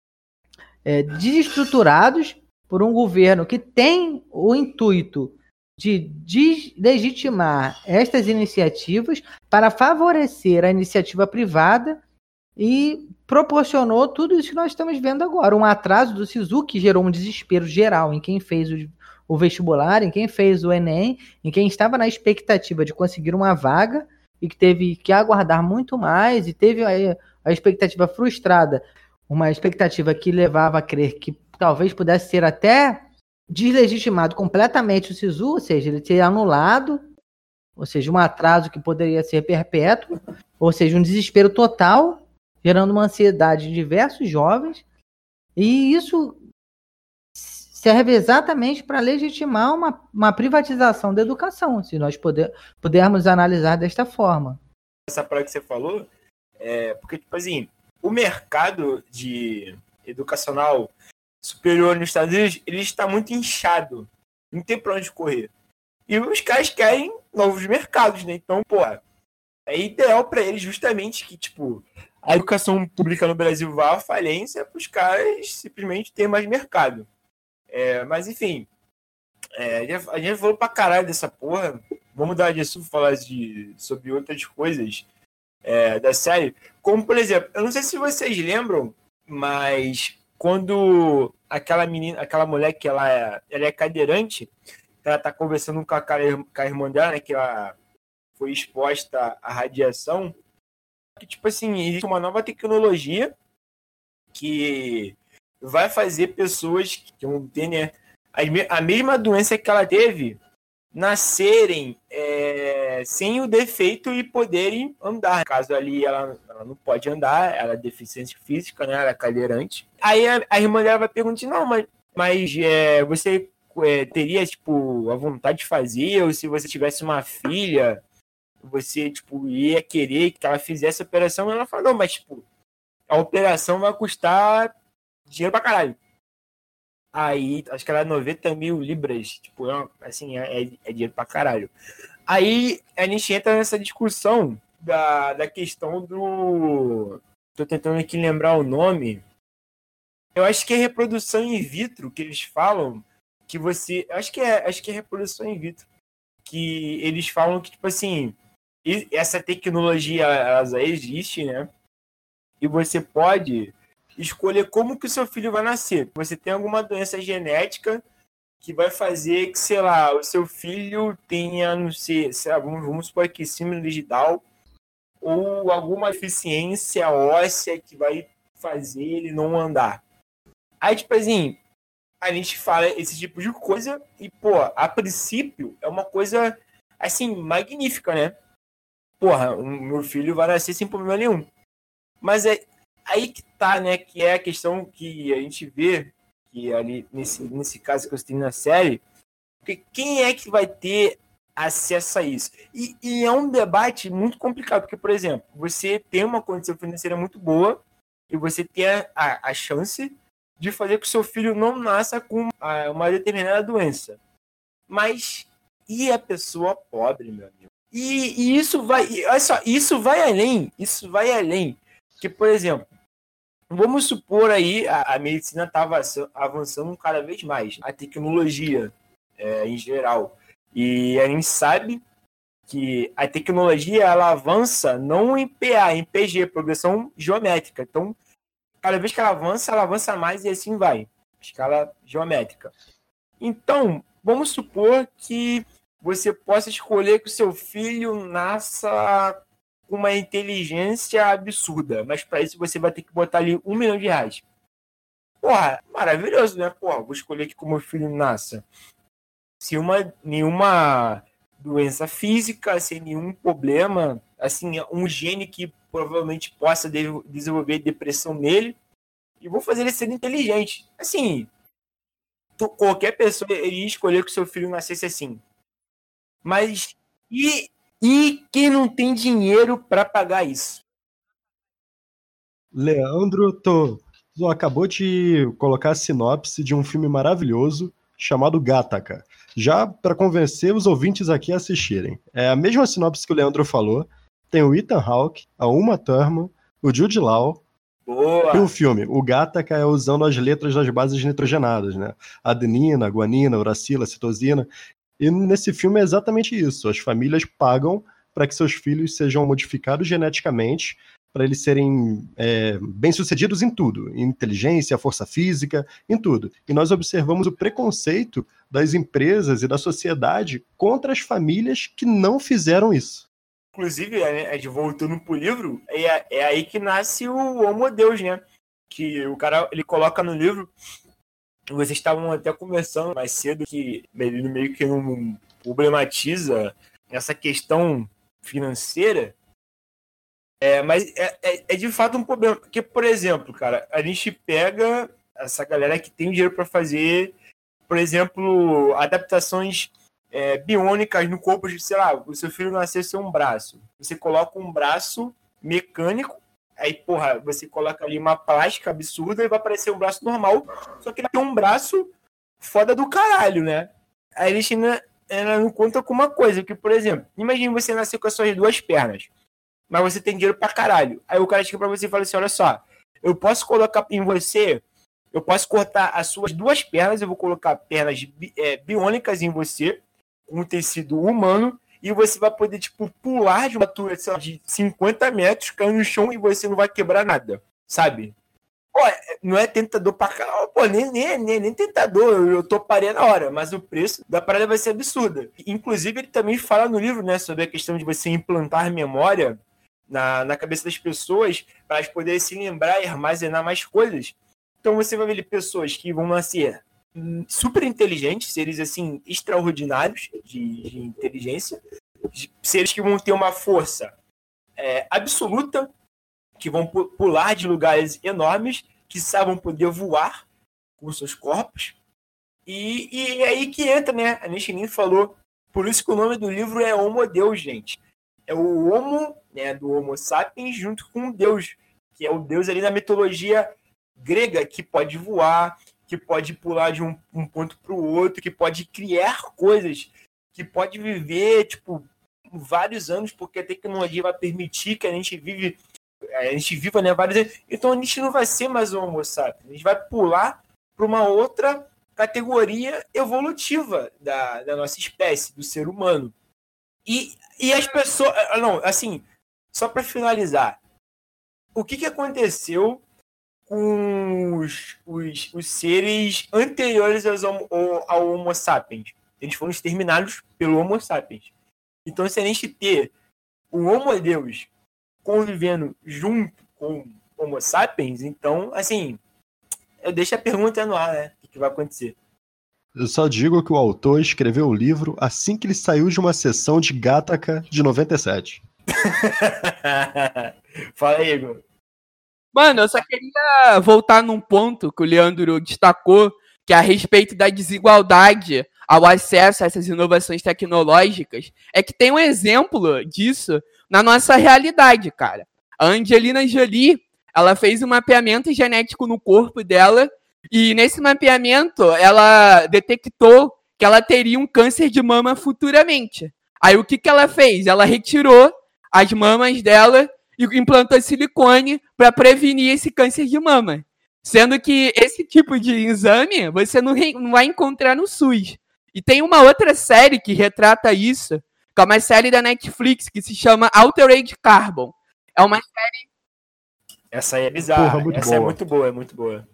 é, desestruturados por um governo que tem o intuito de deslegitimar estas iniciativas para favorecer a iniciativa privada e proporcionou tudo isso que nós estamos vendo agora. Um atraso do SISU que gerou um desespero geral em quem fez o, o vestibular, em quem fez o Enem, em quem estava na expectativa de conseguir uma vaga e que teve que aguardar muito mais e teve a, a expectativa frustrada, uma expectativa que levava a crer que talvez pudesse ser até deslegitimado completamente o SISU, ou seja, ele ter anulado ou seja, um atraso que poderia ser perpétuo, ou seja, um desespero total, gerando uma ansiedade de diversos jovens, e isso serve exatamente para legitimar uma, uma privatização da educação, se nós puder, pudermos analisar desta forma. Essa parada que você falou, é porque, tipo assim, o mercado de educacional superior nos Estados Unidos, ele está muito inchado, não tem para onde correr. E os caras querem novos mercados, né? Então, pô, é ideal para eles justamente que, tipo, a educação pública no Brasil vá à falência para os caras simplesmente terem mais mercado. É, mas, enfim, é, a gente falou pra caralho dessa porra. Vamos dar de assunto, falar de, sobre outras coisas é, da série. Como, por exemplo, eu não sei se vocês lembram, mas quando aquela menina, aquela mulher que ela é, ela é cadeirante, ela tá conversando com a, com a irmã dela, né, que ela foi exposta à radiação, que, tipo assim, existe uma nova tecnologia que vai fazer pessoas que vão ter, né, a mesma doença que ela teve nascerem é, sem o defeito e poderem andar. No caso ali, ela, ela não pode andar, ela é deficiente física, né, ela é cadeirante. Aí a, a irmã dela vai perguntar, não, mas, mas é, você é, teria, tipo, a vontade de fazer, ou se você tivesse uma filha, você, tipo, ia querer que ela fizesse a operação? Ela fala, não, mas, tipo, a operação vai custar dinheiro pra caralho. Aí, acho que era noventa mil libras, tipo, assim, é, é dinheiro pra caralho. Aí, a gente entra nessa discussão da, da questão do... Tô tentando aqui lembrar o nome. Eu acho que é reprodução in vitro, que eles falam, que você... Acho que é, acho que é reprodução in vitro. Que eles falam que, tipo assim, essa tecnologia, ela já existe, né? E você pode escolher como que o seu filho vai nascer. Você tem alguma doença genética que vai fazer que, sei lá, o seu filho tenha, não sei, sei lá, vamos, vamos supor aqui, síndrome de Down, ou alguma deficiência óssea que vai fazer ele não andar. Aí, tipo assim, a gente fala esse tipo de coisa e, pô, a princípio é uma coisa, assim, magnífica, né? Porra, o meu filho vai nascer sem problema nenhum. Mas é aí que tá, né, que é a questão que a gente vê, que ali, nesse, nesse caso que eu tenho na série, porque quem é que vai ter acesso a isso? E, e é um debate muito complicado, porque, por exemplo, você tem uma condição financeira muito boa e você tem a, a, a chance de fazer com que o seu filho não nasça com a, uma determinada doença. Mas e a pessoa pobre, meu amigo? E, e isso vai, olha só, isso vai além, isso vai além. Que, por exemplo, vamos supor aí a, a medicina está avançando cada vez mais, a tecnologia é, em geral. E a gente sabe que a tecnologia ela avança não em P A, em P G, progressão geométrica. Então, cada vez que ela avança, ela avança mais e assim vai, escala geométrica. Então, vamos supor que você possa escolher que o seu filho nasça com uma inteligência absurda, mas para isso você vai ter que botar ali um milhão de reais. Porra, maravilhoso, né? Porra, vou escolher que como meu filho nasça sem uma, nenhuma doença física, sem nenhum problema, assim, um gene que provavelmente possa de- desenvolver depressão nele, e vou fazer ele ser inteligente. Assim, tu- qualquer pessoa iria escolher que o seu filho nascesse assim. Mas e, e quem não tem dinheiro para pagar isso? Leandro, tô, tu acabou de colocar a sinopse de um filme maravilhoso chamado Gattaca. Já para convencer os ouvintes aqui a assistirem. É a mesma sinopse que o Leandro falou. Tem o Ethan Hawke, a Uma Thurman, o Jude Law. Boa! E o filme, o Gattaca é usando as letras das bases nitrogenadas, né? Adenina, guanina, uracila, citosina. E nesse filme é exatamente isso. As famílias pagam para que seus filhos sejam modificados geneticamente, para eles serem é, bem-sucedidos em tudo. Em inteligência, força física, em tudo. E nós observamos o preconceito das empresas e da sociedade contra as famílias que não fizeram isso. Inclusive, a gente voltando pro livro, é, é aí que nasce o Homo Deus, né? Que o cara, ele coloca no livro, vocês estavam até conversando mais cedo, que ele meio que não problematiza essa questão financeira, é, mas é, é, é de fato um problema. Porque, por exemplo, cara, a gente pega essa galera que tem dinheiro para fazer, por exemplo, adaptações é, biônicas no corpo de, sei lá, o seu filho nasceu sem um braço. Você coloca um braço mecânico, aí, porra, você coloca ali uma plástica absurda e vai aparecer um braço normal, só que ele tem um braço foda do caralho, né? Aí a gente ainda, ainda não conta com uma coisa, que, por exemplo, imagine você nascer com as suas duas pernas, mas você tem dinheiro pra caralho. Aí o cara chega pra você e fala assim, olha só, eu posso colocar em você, eu posso cortar as suas duas pernas, eu vou colocar pernas bi, é, biônicas em você, com um tecido humano, e você vai poder, tipo, pular de uma altura, sei lá, de cinquenta metros, cair no chão e você não vai quebrar nada, sabe? Pô, não é tentador pra caralho, pô, nem, nem, nem, nem tentador, eu, eu toparia na hora, mas o preço da parada vai ser absurda. Inclusive, ele também fala no livro, né, sobre a questão de você implantar memória na, na cabeça das pessoas para elas poderem se lembrar e armazenar mais coisas. Então você vai ver pessoas que vão nascer super inteligentes, seres assim extraordinários de, de inteligência, de seres que vão ter uma força é, absoluta, que vão pular de lugares enormes, que sabem poder voar com seus corpos. E, e é aí que entra, né? A Nishinin falou, por isso que o nome do livro é Homo Deus, gente. É o Homo, né, do Homo sapiens junto com o Deus, que é o Deus ali da mitologia grega, que pode voar, que pode pular de um, um ponto para o outro, que pode criar coisas, que pode viver, tipo, vários anos, porque a tecnologia vai permitir que a gente vive, a gente viva, né, vários anos. Então a gente não vai ser mais um Homo sapiens, a gente vai pular para uma outra categoria evolutiva da, da nossa espécie, do ser humano. E, e as pessoas, não, assim, só para finalizar, o que, que aconteceu com os, os, os seres anteriores aos, ao, ao Homo sapiens? Eles foram exterminados pelo Homo sapiens. Então, se a gente ter o Homo Deus convivendo junto com o Homo sapiens, então, assim, eu deixo a pergunta no ar, né? O que vai acontecer? Eu só digo que o autor escreveu o livro assim que ele saiu de uma sessão de Gattaca de noventa e sete. Fala aí, Igor. Mano, eu só queria voltar num ponto que o Leandro destacou, que é a respeito da desigualdade ao acesso a essas inovações tecnológicas, é que tem um exemplo disso na nossa realidade, cara. A Angelina Jolie, ela fez um mapeamento genético no corpo dela, e nesse mapeamento ela detectou que ela teria um câncer de mama futuramente. Aí o que, que ela fez? Ela retirou as mamas dela e implantou silicone para prevenir esse câncer de mama. Sendo que esse tipo de exame você não, re- não vai encontrar no SUS. E tem uma outra série que retrata isso, que é uma série da Netflix que se chama Altered Carbon. É uma série... Essa aí é bizarra. Porra, muito Essa boa. é muito boa, é muito boa.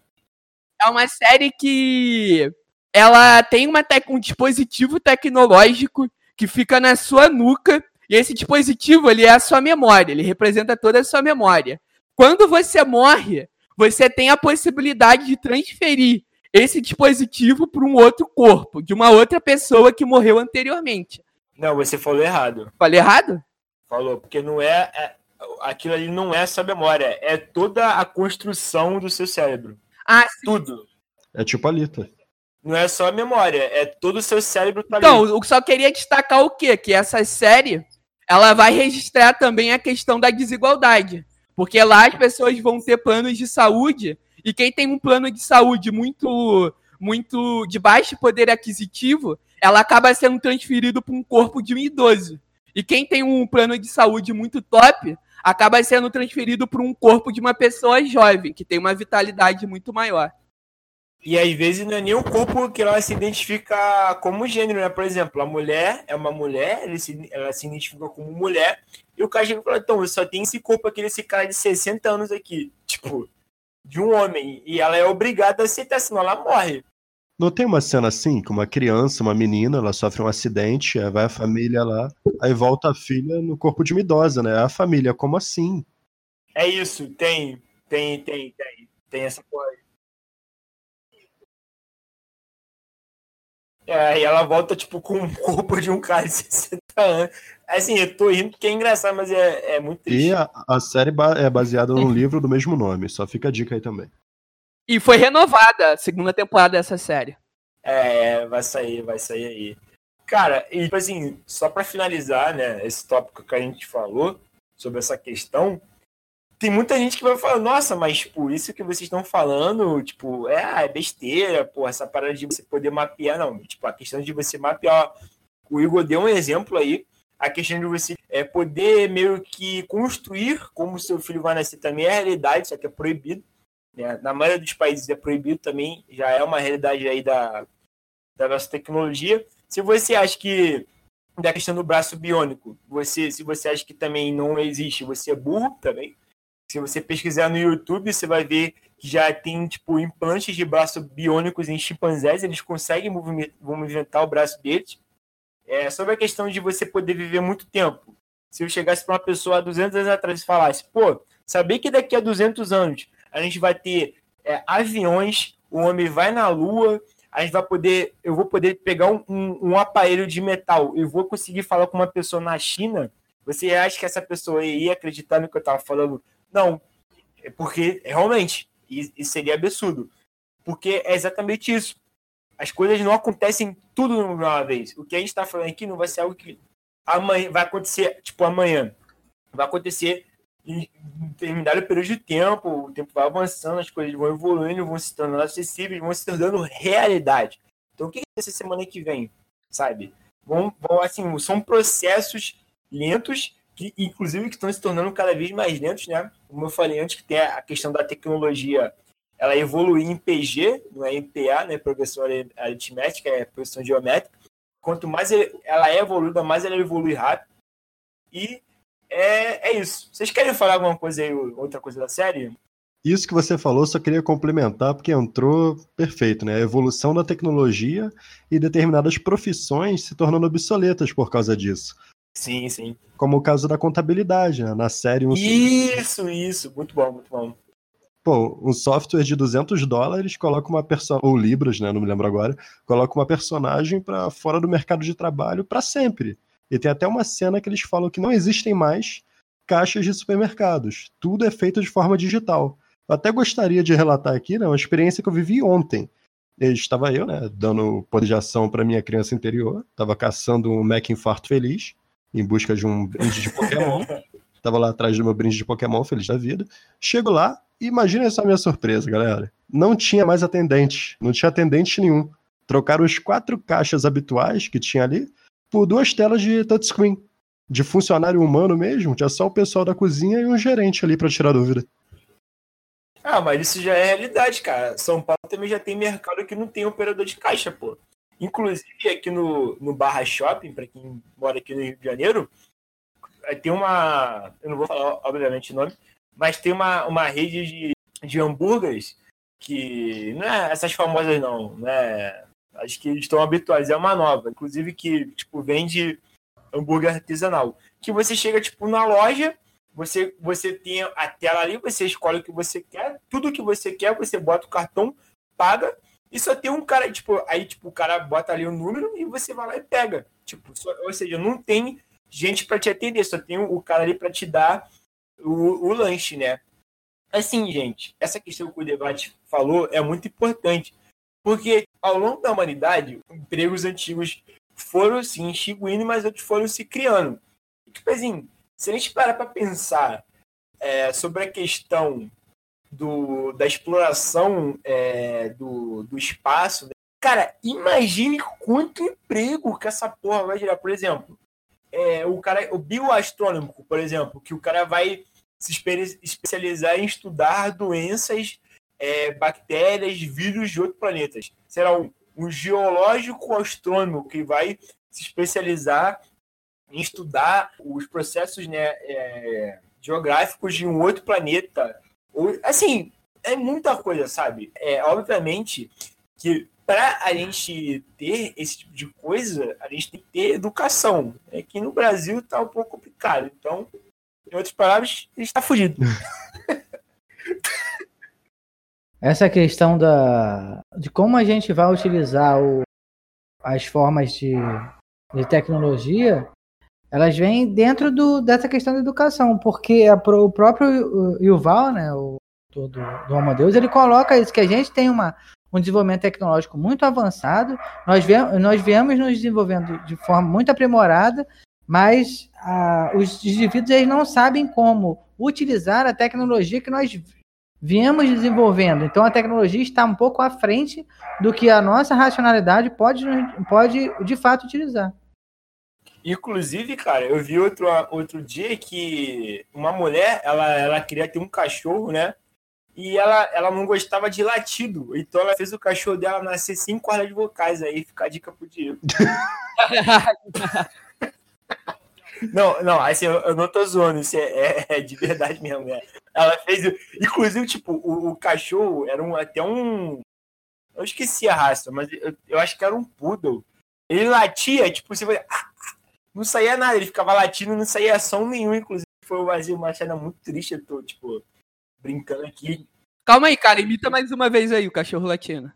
É uma série que ela tem uma tec- um dispositivo tecnológico que fica na sua nuca, e esse dispositivo ele é a sua memória, ele representa toda a sua memória. Quando você morre, você tem a possibilidade de transferir esse dispositivo para um outro corpo, de uma outra pessoa que morreu anteriormente. Não, você falou errado. Falei errado? Falou, porque não é, é... Aquilo ali não é só memória, é toda a construção do seu cérebro. Ah, sim. Tudo. É tipo a Lita. Não é só a memória, é todo o seu cérebro tá Então, ali. eu só queria destacar o quê? Que essa série, ela vai registrar também a questão da desigualdade. Porque lá as pessoas vão ter planos de saúde, e quem tem um plano de saúde muito, muito de baixo poder aquisitivo, ela acaba sendo transferido para um corpo de um idoso. E quem tem um plano de saúde muito top, acaba sendo transferido para um corpo de uma pessoa jovem, que tem uma vitalidade muito maior. E às vezes não é nem o corpo que ela se identifica como gênero, né? Por exemplo, a mulher é uma mulher, ela se, ela se identifica como mulher, e o cara chega e fala, então, eu só tenho esse corpo aqui, esse cara de sessenta anos aqui, tipo, de um homem, e ela é obrigada a aceitar, senão ela morre. Não tem uma cena assim, que uma criança, uma menina, ela sofre um acidente, aí vai a família lá, aí volta a filha no corpo de uma idosa, né? A família, como assim? É isso, tem, tem, tem, tem, tem essa porra aí. É, e ela volta, tipo, com o corpo de um cara de sessenta falando. Assim, eu tô rindo porque é engraçado, mas é, é muito triste. E a, a série ba- é baseada num livro do mesmo nome, só fica a dica aí também. E foi renovada a segunda temporada dessa série. É, vai sair, vai sair aí. Cara, e tipo assim, só pra finalizar, né, esse tópico que a gente falou sobre essa questão, tem muita gente que vai falar, nossa, mas tipo, isso que vocês estão falando, tipo, é, ah, é besteira, pô, essa parada de você poder mapear, não. Tipo, a questão de você mapear, o Igor deu um exemplo aí, a questão de você é, poder meio que construir como o seu filho vai nascer também é realidade, só que é proibido. Né? Na maioria dos países é proibido também, já é uma realidade aí da, da nossa tecnologia. Se você acha que da questão do braço biônico, você, se você acha que também não existe, você é burro também. Se você pesquisar no YouTube, você vai ver que já tem tipo implantes de braço biônicos em chimpanzés, eles conseguem movimentar o braço deles. É, sobre a questão de você poder viver muito tempo. Se eu chegasse para uma pessoa há duzentos anos atrás e falasse, pô, sabia que daqui a duzentos anos a gente vai ter é, aviões, o homem vai na Lua, a gente vai poder, eu vou poder pegar um, um, um aparelho de metal, eu vou conseguir falar com uma pessoa na China, você acha que essa pessoa ia acreditar no que eu estava falando? Não, porque realmente, isso seria absurdo. Porque é exatamente isso. As coisas não acontecem tudo de uma vez. O que a gente está falando aqui não vai ser algo que amanhã, vai acontecer, tipo, amanhã. Vai acontecer em determinado período de tempo, o tempo vai avançando, as coisas vão evoluindo, vão se tornando acessíveis, vão se tornando realidade. Então, o que vai ser semana que vem, sabe? Vão, vão, assim, são processos lentos, que, inclusive, que estão se tornando cada vez mais lentos, né? Como eu falei antes, que tem a questão da tecnologia, ela evoluir em P G, não é em P A, né? Progressão aritmética, é progressão geométrica. Quanto mais ela é evoluída, mais ela evolui rápido. E é, é isso. Vocês querem falar alguma coisa aí, outra coisa da série? Isso que você falou, só queria complementar, porque entrou perfeito, né? A evolução da tecnologia e determinadas profissões se tornando obsoletas por causa disso. Sim, sim. Como o caso da contabilidade, né? Na série... Um... Isso, isso. Muito bom, muito bom. Pô, um software de duzentos dólares coloca uma pessoa, ou libras, né, não me lembro agora, coloca uma personagem para fora do mercado de trabalho para sempre. E tem até uma cena que eles falam que não existem mais caixas de supermercados. Tudo é feito de forma digital. Eu até gostaria de relatar aqui, né, uma experiência que eu vivi ontem. Estava eu, né, dando poder de ação para minha criança interior, estava caçando um Mac Infarto feliz, em busca de um brinde de Pokémon. Tava lá atrás do meu brinde de Pokémon, feliz da vida. Chego lá, e imagina essa minha surpresa, galera. Não tinha mais atendente, não tinha atendente nenhum. Trocaram os quatro caixas habituais que tinha ali por duas telas de touchscreen. De funcionário humano mesmo, tinha só o pessoal da cozinha e um gerente ali pra tirar dúvida. Ah, mas isso já é realidade, cara. São Paulo também já tem mercado que não tem operador de caixa, pô. Inclusive aqui no, no Barra Shopping, pra quem mora aqui no Rio de Janeiro, tem uma, eu não vou falar obviamente o nome, mas tem uma, uma rede de, de hambúrgueres que não é essas famosas não, né? Acho que eles estão habituados, é uma nova, inclusive que tipo vende hambúrguer artesanal, que você chega tipo na loja, você, você tem a tela ali, você escolhe o que você quer, tudo que você quer, você bota o cartão, paga, e só tem um cara, tipo, aí tipo o cara bota ali o número e você vai lá e pega, tipo, só, ou seja, não tem gente para te atender, só tem o cara ali para te dar o, o lanche, né? Assim, gente, essa questão que o debate falou é muito importante, porque ao longo da humanidade, empregos antigos foram sim extinguindo, mas outros foram se criando. Tipo assim, se a gente parar para pensar é, sobre a questão do, da exploração é, do, do espaço, né? Cara, imagine quanto emprego que essa porra vai gerar, por exemplo. É, o cara, o bioastrônomo, por exemplo, que o cara vai se espe- especializar em estudar doenças, é, bactérias, vírus de outros planetas. Será um, um geológico astrônomo que vai se especializar em estudar os processos, né, é, geográficos de um outro planeta. Ou, assim, é muita coisa, sabe? É, obviamente que para a gente ter esse tipo de coisa, a gente tem que ter educação. É que no Brasil está um pouco complicado. Então, em outras palavras, a gente está fugido. Essa questão da, de como a gente vai utilizar o, as formas de, de tecnologia Elas vêm dentro do, dessa questão da educação, porque a, o próprio Yuval, né, o do, do Homo Deus, ele coloca isso, que a gente tem uma, um desenvolvimento tecnológico muito avançado, nós, viemos, nós viemos nos desenvolvendo de forma muito aprimorada, mas ah, os indivíduos eles não sabem como utilizar a tecnologia que nós viemos desenvolvendo. Então a tecnologia está um pouco à frente do que a nossa racionalidade pode, pode de fato utilizar. Inclusive, cara, eu vi outro, outro dia que uma mulher, ela, ela queria ter um cachorro, né? E ela, ela não gostava de latido. Então ela fez o cachorro dela nascer sem cordas vocais. Aí fica a dica pro Diego. Não, não, assim, eu, eu não tô zoando, isso é, é, é de verdade mesmo, né? Ela fez, inclusive, tipo, o, o cachorro era um, até um, eu esqueci a raça, mas eu, eu acho que era um poodle. Ele latia, tipo, você vai, não saía nada, ele ficava latindo, não saía som nenhum, inclusive foi uma cena muito triste, eu tô, tipo, brincando aqui. Calma aí, cara, imita mais uma vez aí o cachorro latino.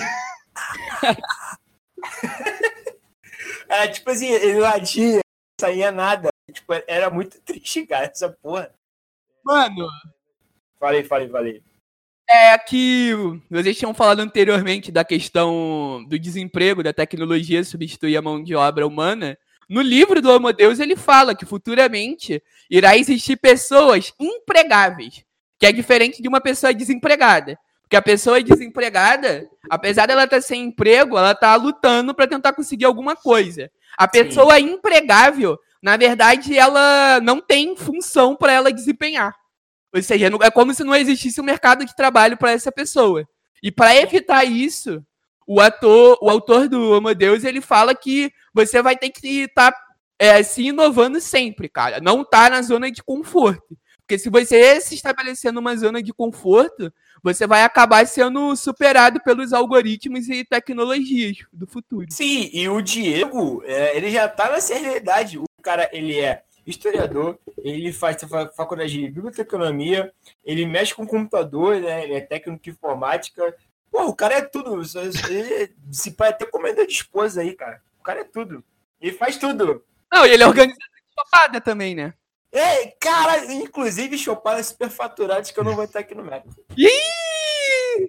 É, tipo assim, ele latia, não saía nada. Tipo, era muito triste, cara, essa porra. Mano. Falei, falei, falei. É que vocês tinham falado anteriormente da questão do desemprego, da tecnologia substituir a mão de obra humana. No livro do Homo Deus, ele fala que futuramente irá existir pessoas empregáveis, que é diferente de uma pessoa desempregada. Porque a pessoa desempregada, apesar dela estar sem emprego, ela está lutando para tentar conseguir alguma coisa. A pessoa Sim. empregável, na verdade, ela não tem função para ela desempenhar. Ou seja, é como se não existisse um mercado de trabalho para essa pessoa. E para evitar isso, o, ator, o autor do Homo Deus, ele fala que você vai ter que estar tá, é, se inovando sempre, cara. Não tá na zona de conforto. Porque se você se estabelecer numa zona de conforto, você vai acabar sendo superado pelos algoritmos e tecnologias do futuro. Sim, e o Diego, é, ele já tá nessa realidade. O cara, ele é historiador, ele faz faculdade de biblioteconomia, ele mexe com computador, né? Ele é técnico de informática. Pô, o cara é tudo. Ele se pode até comendador de esposa aí, cara. O cara é tudo. Ele faz tudo. Não, e ele é organizador de chopada também, né? É, cara, inclusive chopada superfaturadas que eu não vou estar aqui no médico. Ih!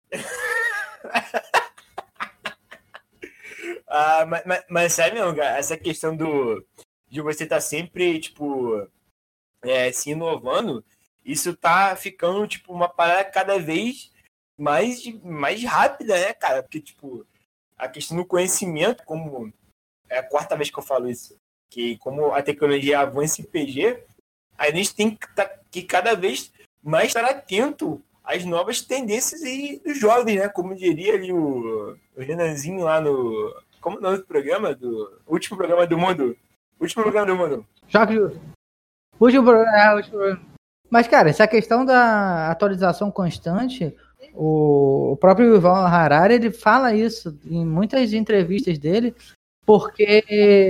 ah, mas, mas, mas sabe mesmo, cara, essa questão do de você estar tá sempre, tipo, é, se inovando, isso tá ficando, tipo, uma parada cada vez mais, mais rápida, né, cara? Porque, tipo, a questão do conhecimento, como é a quarta vez que eu falo isso, que como a tecnologia avança em P G, a gente tem que, tá, que cada vez mais estar atento às novas tendências e dos jovens, né? Como diria ali o, o Renanzinho lá no... Como é o nome do programa? Do último programa do mundo. Último programa do mundo. Choque de... Último programa. Mas, cara, essa questão da atualização constante, o, o próprio Yuval Harari, ele fala isso em muitas entrevistas dele, porque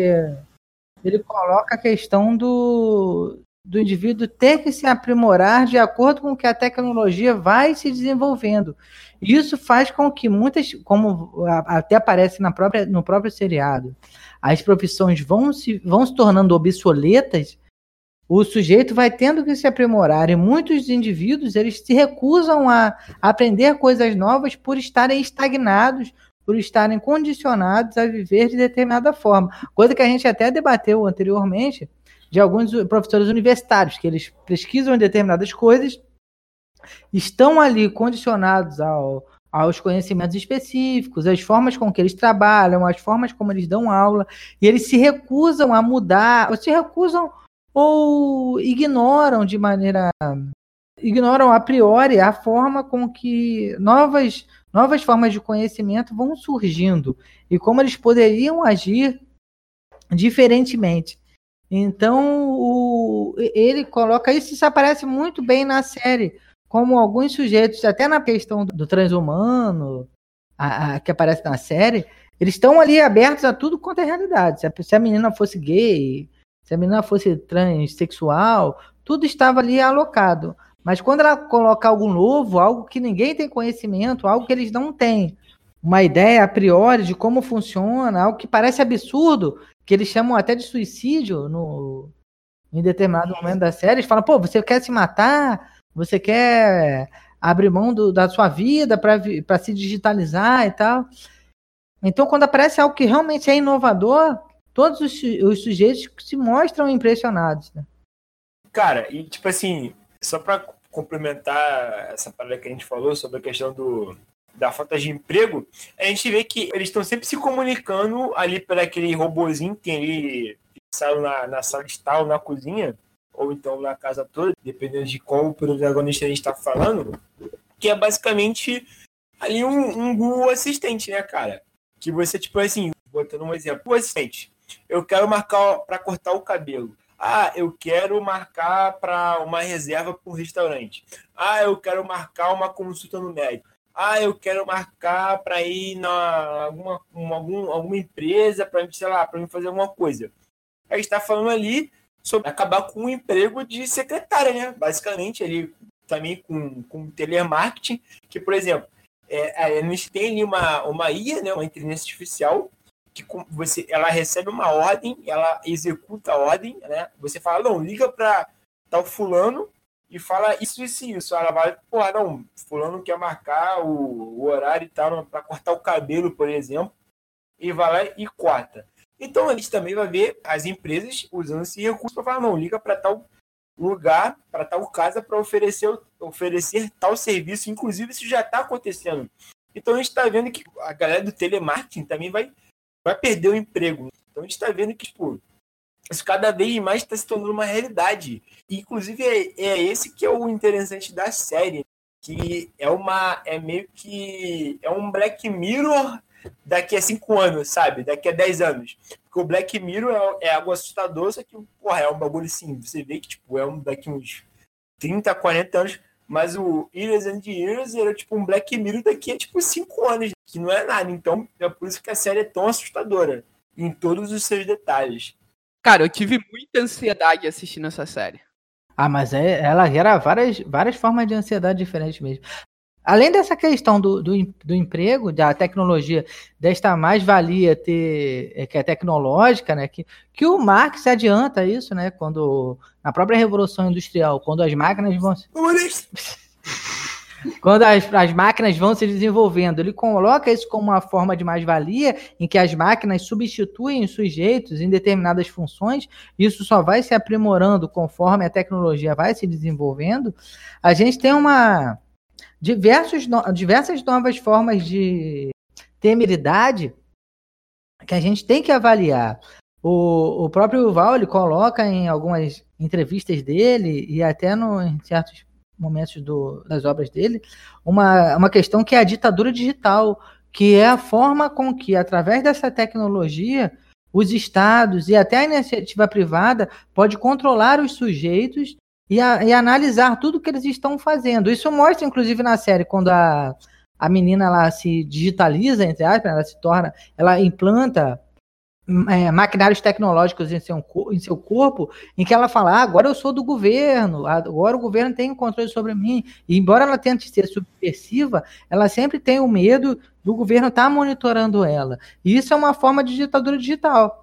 ele coloca a questão do, do indivíduo ter que se aprimorar de acordo com que a tecnologia vai se desenvolvendo. Isso faz com que muitas, como até aparece na própria, no próprio seriado, as profissões vão se, vão se tornando obsoletas, o sujeito vai tendo que se aprimorar, e muitos indivíduos eles se recusam a aprender coisas novas por estarem estagnados, por estarem condicionados a viver de determinada forma. Coisa que a gente até debateu anteriormente de alguns professores universitários, que eles pesquisam determinadas coisas, estão ali condicionados ao, aos conhecimentos específicos, as formas com que eles trabalham, as formas como eles dão aula, e eles se recusam a mudar, ou se recusam ou ignoram de maneira... ignoram a priori a forma com que novas, novas formas de conhecimento vão surgindo e como eles poderiam agir diferentemente. Então, o, ele coloca isso, isso aparece muito bem na série, como alguns sujeitos, até na questão do, do transhumano, a, a, que aparece na série, eles estão ali abertos a tudo quanto é realidade. Se a, se a menina fosse gay, se a menina fosse transexual, tudo estava ali alocado. Mas quando ela coloca algo novo, algo que ninguém tem conhecimento, algo que eles não têm, uma ideia a priori de como funciona, algo que parece absurdo, que eles chamam até de suicídio no, em determinado momento da série. Eles falam, pô, você quer se matar? Você quer abrir mão do, da sua vida para se digitalizar e tal? Então, quando aparece algo que realmente é inovador, todos os, os sujeitos se mostram impressionados, né? Cara, e tipo assim, só para complementar essa parada que a gente falou sobre a questão do, da falta de emprego, a gente vê que eles estão sempre se comunicando ali por aquele robozinho que tem ali fixado na, na sala de estar ou na cozinha, ou então na casa toda, dependendo de qual protagonista a gente está falando, que é basicamente ali um, um Google Assistente, né, cara? Que você, tipo assim, botando um exemplo, o assistente, eu quero marcar para cortar o cabelo. Ah, eu quero marcar para uma reserva para um restaurante. Ah, eu quero marcar uma consulta no médico. Ah, eu quero marcar para ir na alguma, uma, algum, alguma empresa para, sei lá, para me fazer alguma coisa. A gente está falando ali sobre acabar com o emprego de secretária, né? Basicamente, ali também com, com telemarketing, que, por exemplo, é, a gente tem ali uma, uma I A, né, uma inteligência artificial, que você, ela recebe uma ordem, ela executa a ordem, né? Você fala, não, liga para tal fulano e fala isso, isso e isso. Ela vai, porra, não, fulano quer marcar o, o horário e tal para cortar o cabelo, por exemplo, e vai lá e corta. Então a gente também vai ver as empresas usando esse recurso para falar, não, liga para tal lugar, para tal casa para oferecer, oferecer tal serviço. Inclusive isso já está acontecendo. Então a gente está vendo que a galera do telemarketing também vai vai perder o emprego. Então a gente está vendo que, tipo, isso cada vez mais está se tornando uma realidade. E, inclusive, é, é esse que é o interessante da série, que é uma, é meio que, é um Black Mirror daqui a cinco anos, sabe? Daqui a dez anos. Porque o Black Mirror é, é algo assustador, só que, porra, é um bagulho assim, você vê que, tipo, é um daqui uns trinta, quarenta anos, mas o Years and Years era tipo um Black Mirror daqui a tipo cinco anos, que não é nada. Então é por isso que a série é tão assustadora, em todos os seus detalhes. Cara, eu tive muita ansiedade assistindo essa série. Ah, mas é, ela gera várias, várias formas de ansiedade diferentes mesmo. Além dessa questão do, do, do emprego, da tecnologia, desta mais-valia ter, que é tecnológica, né? Que, que o Marx adianta isso, né? Quando, na própria Revolução Industrial, quando as máquinas vão... Quando as, as máquinas vão se desenvolvendo, ele coloca isso como uma forma de mais-valia, em que as máquinas substituem os sujeitos em determinadas funções, isso só vai se aprimorando conforme a tecnologia vai se desenvolvendo. A gente tem uma... Diversos, diversas novas formas de temeridade que a gente tem que avaliar. O, o próprio Yuval, ele coloca em algumas entrevistas dele e até no, em certos momentos do, das obras dele, uma, uma questão que é a ditadura digital, que é a forma com que, através dessa tecnologia, os estados e até a iniciativa privada pode controlar os sujeitos E, a, e analisar tudo que eles estão fazendo. Isso mostra, inclusive, na série, quando a, a menina ela se digitaliza, entre aspas, ela se torna, ela implanta é, maquinários tecnológicos em seu, em seu corpo, em que ela fala, ah, agora eu sou do governo, agora o governo tem controle sobre mim. E embora ela tente ser subversiva, ela sempre tem o medo do governo estar monitorando ela. E isso é uma forma de ditadura digital.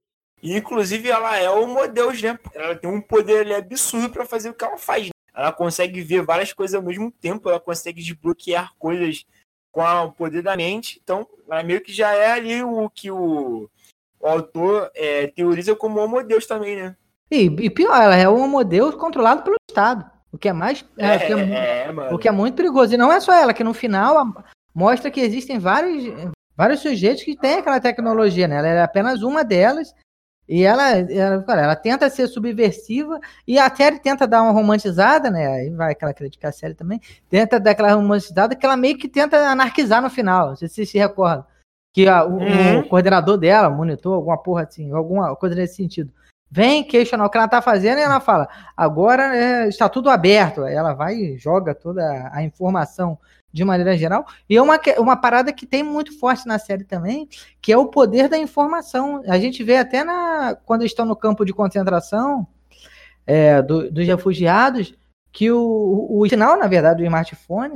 E, inclusive, ela é uma Deus, né? Ela tem um poder ali absurdo para fazer o que ela faz. Né? Ela consegue ver várias coisas ao mesmo tempo, ela consegue desbloquear coisas com o poder da mente. Então, ela meio que já é ali o que o, o autor é, teoriza como homo Deus também, né? E, e pior, ela é um homo Deus controlado pelo Estado, o que é mais... É, é, que é, é, o que é muito perigoso. E não é só ela, que no final mostra que existem vários, vários sujeitos que têm aquela tecnologia, né? Ela é apenas uma delas. E ela, ela, ela tenta ser subversiva e a série tenta dar uma romantizada, né? Aí vai aquela criticar a série também. Tenta dar aquela romantizada que ela meio que tenta anarquizar no final. Não sei se você se recorda. Que a, o, uhum. o coordenador dela, monitor, alguma porra assim, alguma coisa nesse sentido, vem questionar o que ela tá fazendo e ela fala, agora é, está tudo aberto. Aí ela vai e joga toda a informação de maneira geral, e é uma, uma parada que tem muito forte na série também, que é o poder da informação. A gente vê até na, quando estão no campo de concentração é, do, dos refugiados, que o, o, o sinal, na verdade, do smartphone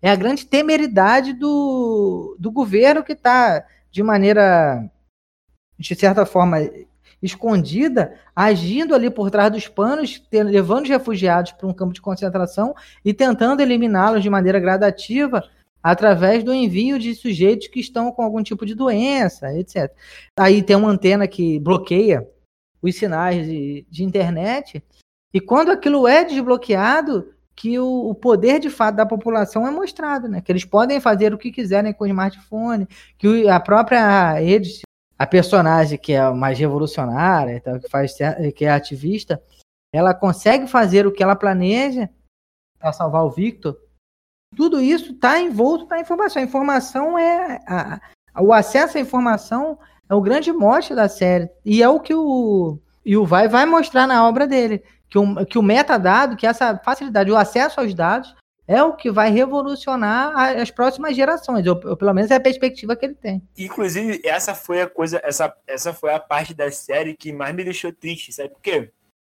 é a grande temeridade do, do governo que está, de maneira, de certa forma, escondida, agindo ali por trás dos panos, levando os refugiados para um campo de concentração e tentando eliminá-los de maneira gradativa através do envio de sujeitos que estão com algum tipo de doença, etcétera. Aí tem uma antena que bloqueia os sinais de, de internet, e quando aquilo é desbloqueado, que o, o poder de fato da população é mostrado, né? Que eles podem fazer o que quiserem com o smartphone, que a própria rede, a personagem que é mais revolucionária, então, que, faz, que é ativista, ela consegue fazer o que ela planeja para salvar o Victor. Tudo isso está envolto na informação. A informação é... A, a, o acesso à informação é o grande mote da série. E é o que o, e o vai, vai mostrar na obra dele. Que o, que o metadado, que essa facilidade, o acesso aos dados, é o que vai revolucionar as próximas gerações, ou, ou pelo menos é a perspectiva que ele tem. Inclusive, essa foi a coisa, essa, essa foi a parte da série que mais me deixou triste, sabe por quê?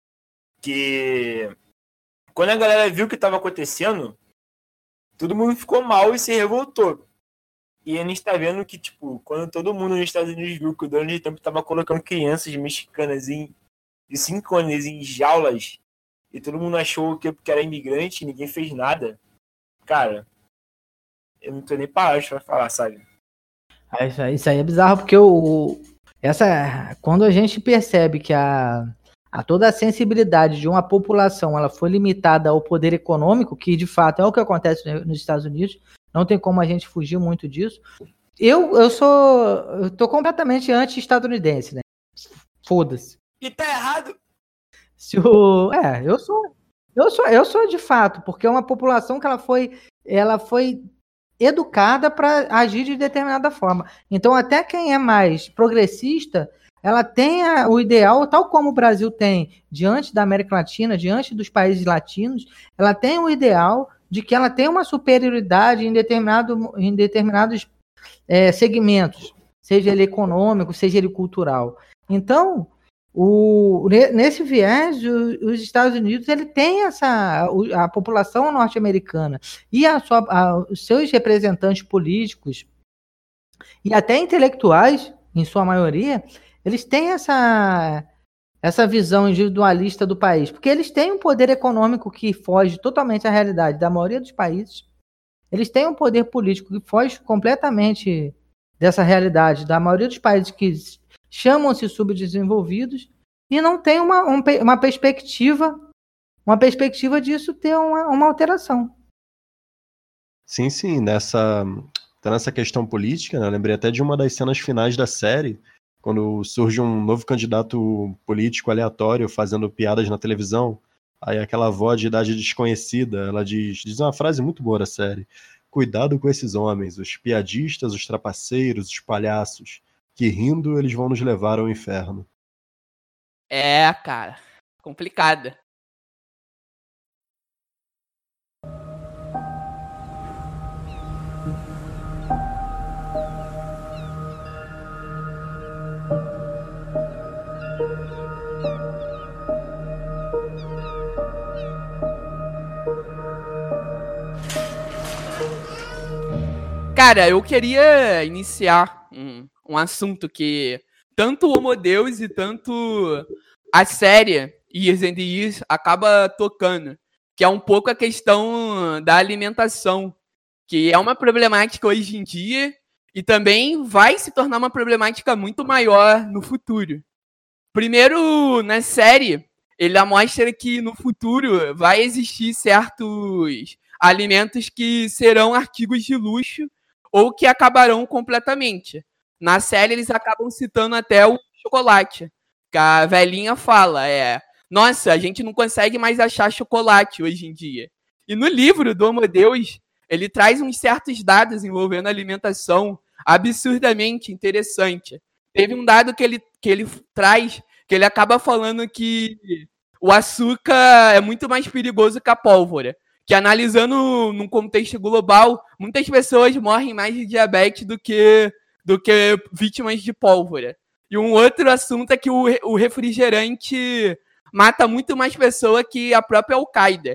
Que quando a galera viu o que estava acontecendo, todo mundo ficou mal e se revoltou. E a gente tá vendo que, tipo, quando todo mundo nos Estados Unidos viu que o Donald Trump estava colocando crianças mexicanas em, de cinco anos em jaulas, e todo mundo achou que era imigrante e ninguém fez nada, cara, eu não tô nem parado pra falar, sabe? Isso aí, isso aí é bizarro, porque o, essa, quando a gente percebe que a, a toda a sensibilidade de uma população ela foi limitada ao poder econômico, que de fato é o que acontece nos Estados Unidos, não tem como a gente fugir muito disso. Eu, eu sou, eu tô completamente anti-estadunidense, né? Foda-se. E tá errado. Se o, é, eu sou, eu sou, eu sou de fato, porque é uma população que ela foi, ela foi educada para agir de determinada forma. Então, até quem é mais progressista, ela tem a, o ideal, tal como o Brasil tem diante da América Latina, diante dos países latinos, ela tem o ideal de que ela tem uma superioridade em, determinado, em determinados é, segmentos, seja ele econômico, seja ele cultural. Então, O, nesse viés, o, os Estados Unidos ele tem essa, a população norte-americana e a sua, a, os seus representantes políticos e até intelectuais, em sua maioria, eles têm essa, essa visão individualista do país, porque eles têm um poder econômico que foge totalmente à realidade da maioria dos países, eles têm um poder político que foge completamente dessa realidade da maioria dos países que chamam-se subdesenvolvidos e não tem uma, um, uma perspectiva uma perspectiva disso ter uma, uma alteração. Sim, sim, nessa, nessa questão política, né, eu lembrei até de uma das cenas finais da série, quando surge um novo candidato político aleatório fazendo piadas na televisão, aí aquela avó de idade desconhecida, ela diz, diz uma frase muito boa da série: cuidado com esses homens, os piadistas, os trapaceiros, os palhaços, que rindo eles vão nos levar ao inferno. É, cara. Complicada. Cara, eu queria iniciar um, um assunto que tanto o Homo Deus e tanto a série Years and Years acaba tocando, que é um pouco a questão da alimentação, que é uma problemática hoje em dia e também vai se tornar uma problemática muito maior no futuro. Primeiro, na série, ele mostra que no futuro vai existir certos alimentos que serão artigos de luxo ou que acabarão completamente. Na série, eles acabam citando até o chocolate, que a velhinha fala, é, nossa, a gente não consegue mais achar chocolate hoje em dia. E no livro do Homo Deus, ele traz uns certos dados envolvendo alimentação absurdamente interessante. Teve um dado que ele, que ele traz, que ele acaba falando que o açúcar é muito mais perigoso que a pólvora. Que analisando num contexto global, muitas pessoas morrem mais de diabetes do que, do que vítimas de pólvora. E um outro assunto é que o, o refrigerante mata muito mais pessoas que a própria Al-Qaeda.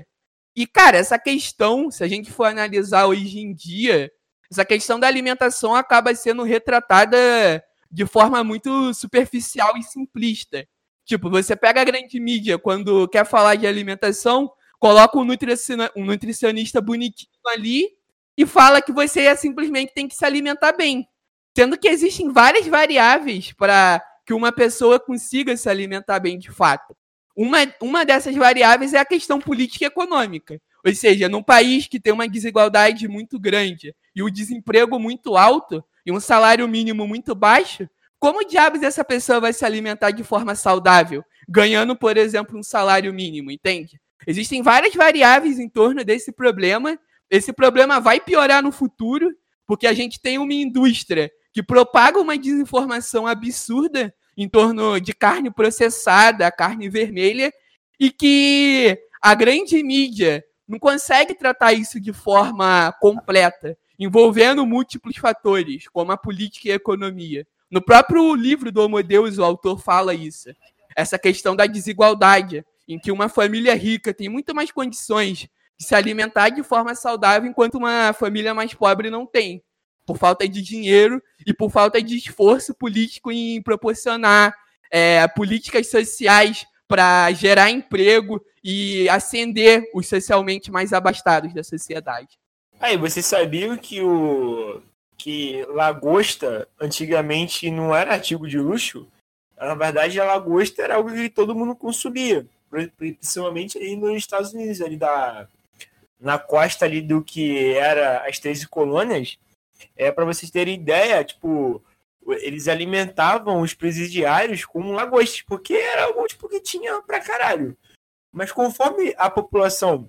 E, cara, essa questão, se a gente for analisar hoje em dia, essa questão da alimentação acaba sendo retratada de forma muito superficial e simplista. Tipo, você pega a grande mídia quando quer falar de alimentação, coloca um, nutriciona- um nutricionista bonitinho ali e fala que você simplesmente tem que se alimentar bem. Sendo que existem várias variáveis para que uma pessoa consiga se alimentar bem de fato. Uma, uma dessas variáveis é a questão política e econômica. Ou seja, num país que tem uma desigualdade muito grande e o desemprego muito alto e um salário mínimo muito baixo, como diabos essa pessoa vai se alimentar de forma saudável, ganhando, por exemplo, um salário mínimo, entende? Existem várias variáveis em torno desse problema. Esse problema vai piorar no futuro, porque a gente tem uma indústria que propaga uma desinformação absurda em torno de carne processada, carne vermelha, e que a grande mídia não consegue tratar isso de forma completa, envolvendo múltiplos fatores, como a política e a economia. No próprio livro do Homo Deus, o autor fala isso. Essa questão da desigualdade, em que uma família rica tem muito mais condições de se alimentar de forma saudável, enquanto uma família mais pobre não tem, por falta de dinheiro e por falta de esforço político em proporcionar é, políticas sociais para gerar emprego e ascender os socialmente mais abastados da sociedade. Aí, você sabia que o que lagosta antigamente não era artigo de luxo? Na verdade, a lagosta era algo que todo mundo consumia, principalmente aí nos Estados Unidos, ali da, na costa ali do que era as treze colônias. É, para vocês terem ideia, tipo, eles alimentavam os presidiários com lagostas, porque era algo tipo, que tinha pra caralho. Mas conforme a população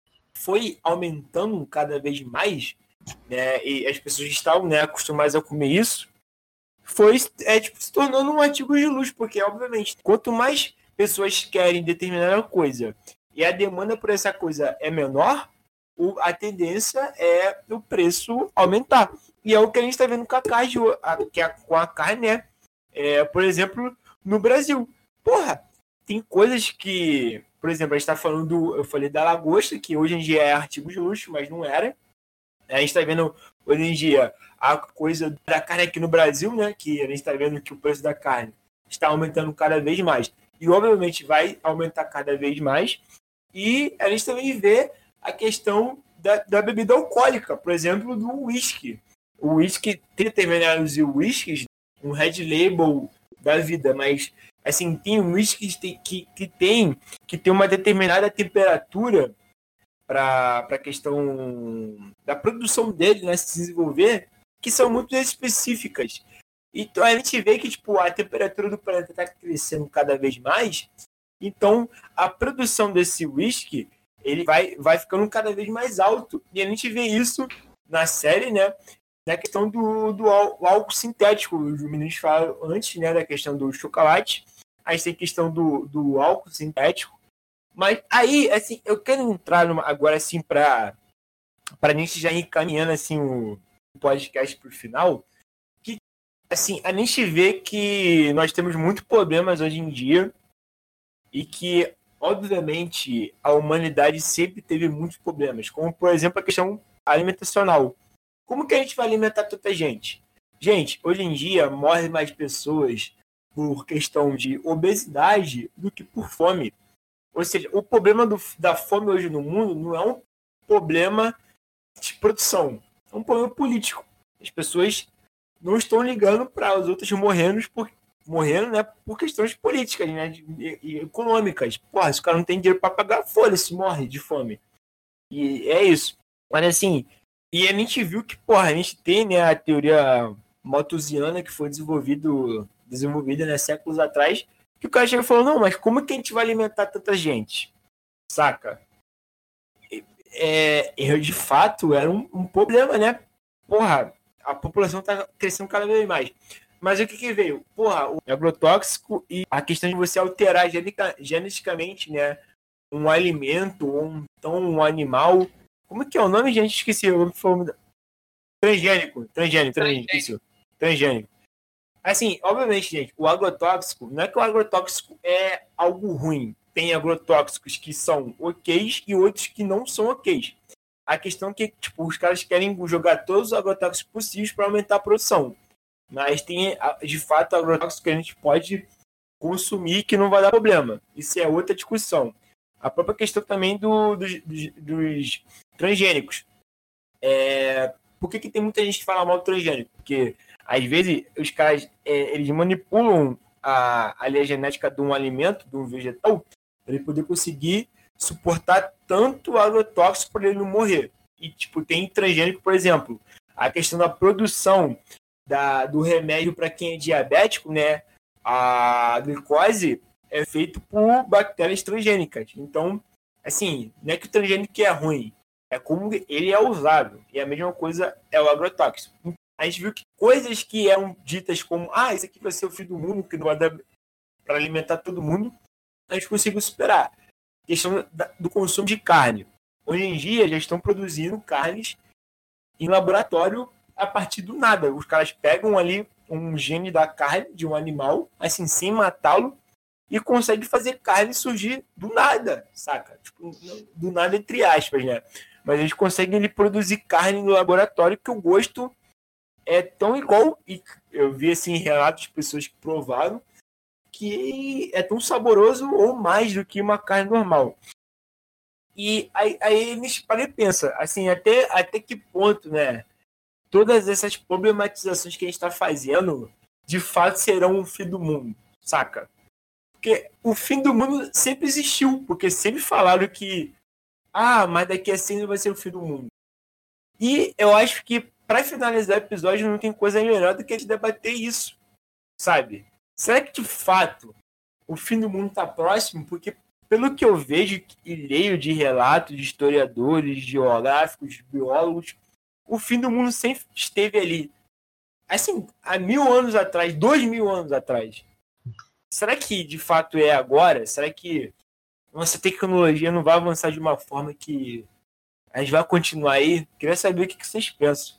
foi aumentando cada vez mais, né, e as pessoas estavam, né, acostumadas a comer isso, foi é, tipo, se tornando um artigo de luxo, porque, obviamente, quanto mais pessoas querem determinada coisa e a demanda por essa coisa é menor, o, a tendência é o preço aumentar. E é o que a gente está vendo com a carne, a, que é com a carne, né? É, por exemplo, no Brasil. Porra, tem coisas que, por exemplo, a gente está falando, do, eu falei da lagosta, que hoje em dia é artigo de luxo, mas não era. A gente está vendo hoje em dia a coisa da carne aqui no Brasil, né? Que a gente está vendo que o preço da carne está aumentando cada vez mais. E, obviamente, vai aumentar cada vez mais. E a gente também vê a questão da, da bebida alcoólica, por exemplo, do whisky. O whisky, tem determinados whiskies, um red label da vida, mas, assim, tem whiskies que, que, que, tem, que tem uma determinada temperatura para a questão da produção dele, né, se desenvolver, que são muito específicas. Então, a gente vê que, tipo, a temperatura do planeta está crescendo cada vez mais, então, a produção desse whisky, ele vai, vai ficando cada vez mais alto. E a gente vê isso na série, né? Na questão do, do álcool sintético. Os meninos falaram antes, né? Da questão do chocolate. Aí tem a questão do, do álcool sintético. Mas aí, assim, eu quero entrar numa, agora, assim, para a gente já ir encaminhando, assim, o podcast para o final. Que, assim, a gente vê que nós temos muitos problemas hoje em dia e que, obviamente, a humanidade sempre teve muitos problemas, como, por exemplo, a questão alimentacional. Como que a gente vai alimentar tanta gente? Gente, hoje em dia, morrem mais pessoas por questão de obesidade do que por fome. Ou seja, o problema do, da fome hoje no mundo não é um problema de produção, é um problema político. As pessoas não estão ligando para os outros morrendo por morrendo, né, por questões políticas, né, de, de, de, econômicas. Porra, se o cara não tem dinheiro para pagar, foda-se, morre de fome. E é isso. Mas assim, e a gente viu que, porra, a gente tem, né, a teoria malthusiana que foi desenvolvido, desenvolvida, né, séculos atrás, que o cara chega e falou, não, mas como que a gente vai alimentar tanta gente? Saca? É, é, de fato, era um, um problema, né? Porra, a população tá crescendo cada vez mais. Mas o que que veio? Porra, o agrotóxico e a questão de você alterar genetica, geneticamente, né, um alimento ou um, então, um animal. Como que é o nome, gente? Esqueci. Transgênico. Transgênico. Transgênico. Transgênico. Assim, obviamente, gente, o agrotóxico, não é que o agrotóxico é algo ruim. tem agrotóxicos que são ok's e outros que não são ok's. A questão é que tipo, os caras querem jogar todos os agrotóxicos possíveis para aumentar a produção. Mas tem, de fato, agrotóxicos que a gente pode consumir que não vai dar problema. Isso é outra discussão. A própria questão também do, dos, dos, dos transgênicos. É, por que, que tem muita gente que fala mal do transgênico? Porque, às vezes, os caras é, eles manipulam a, a linha genética de um alimento, de um vegetal, para ele poder conseguir suportar tanto agrotóxico para ele não morrer. E, tipo, tem transgênico, por exemplo, a questão da produção da, do remédio para quem é diabético, né? A glicose é feita por bactérias transgênicas. Então, assim, não é que o transgênico é ruim, é como ele é usado. E a mesma coisa é o agrotóxico. A gente viu que coisas que eram ditas como ah, isso aqui vai ser o fim do mundo, que não vai dar para alimentar todo mundo, a gente conseguiu superar. A questão do consumo de carne. Hoje em dia, já estão produzindo carnes em laboratório a partir do nada. Os caras pegam ali um gene da carne de um animal, assim, sem matá-lo, e conseguem fazer carne surgir do nada, saca? Tipo, do nada, entre aspas, né? Mas eles conseguem ele, produzir carne no laboratório que o gosto é tão igual, e eu vi assim, relatos de pessoas que provaram, que é tão saboroso ou mais do que uma carne normal. E aí, aí eles param e pensam, assim, até, até que ponto, né? Todas essas problematizações que a gente está fazendo, de fato, serão o fim do mundo, saca? Porque o fim do mundo sempre existiu, porque sempre falaram que ah, mas daqui a cem anos vai ser o fim do mundo. E eu acho que, para finalizar o episódio, não tem coisa melhor do que a gente debater isso, sabe? Será que, de fato, o fim do mundo está próximo? Porque, pelo que eu vejo e leio de relatos de historiadores, geográficos, biólogos, o fim do mundo sempre esteve ali. Assim, há mil anos atrás, dois mil anos atrás. Será que, de fato, é agora? Será que nossa tecnologia não vai avançar de uma forma que a gente vai continuar aí? Queria saber o que vocês pensam.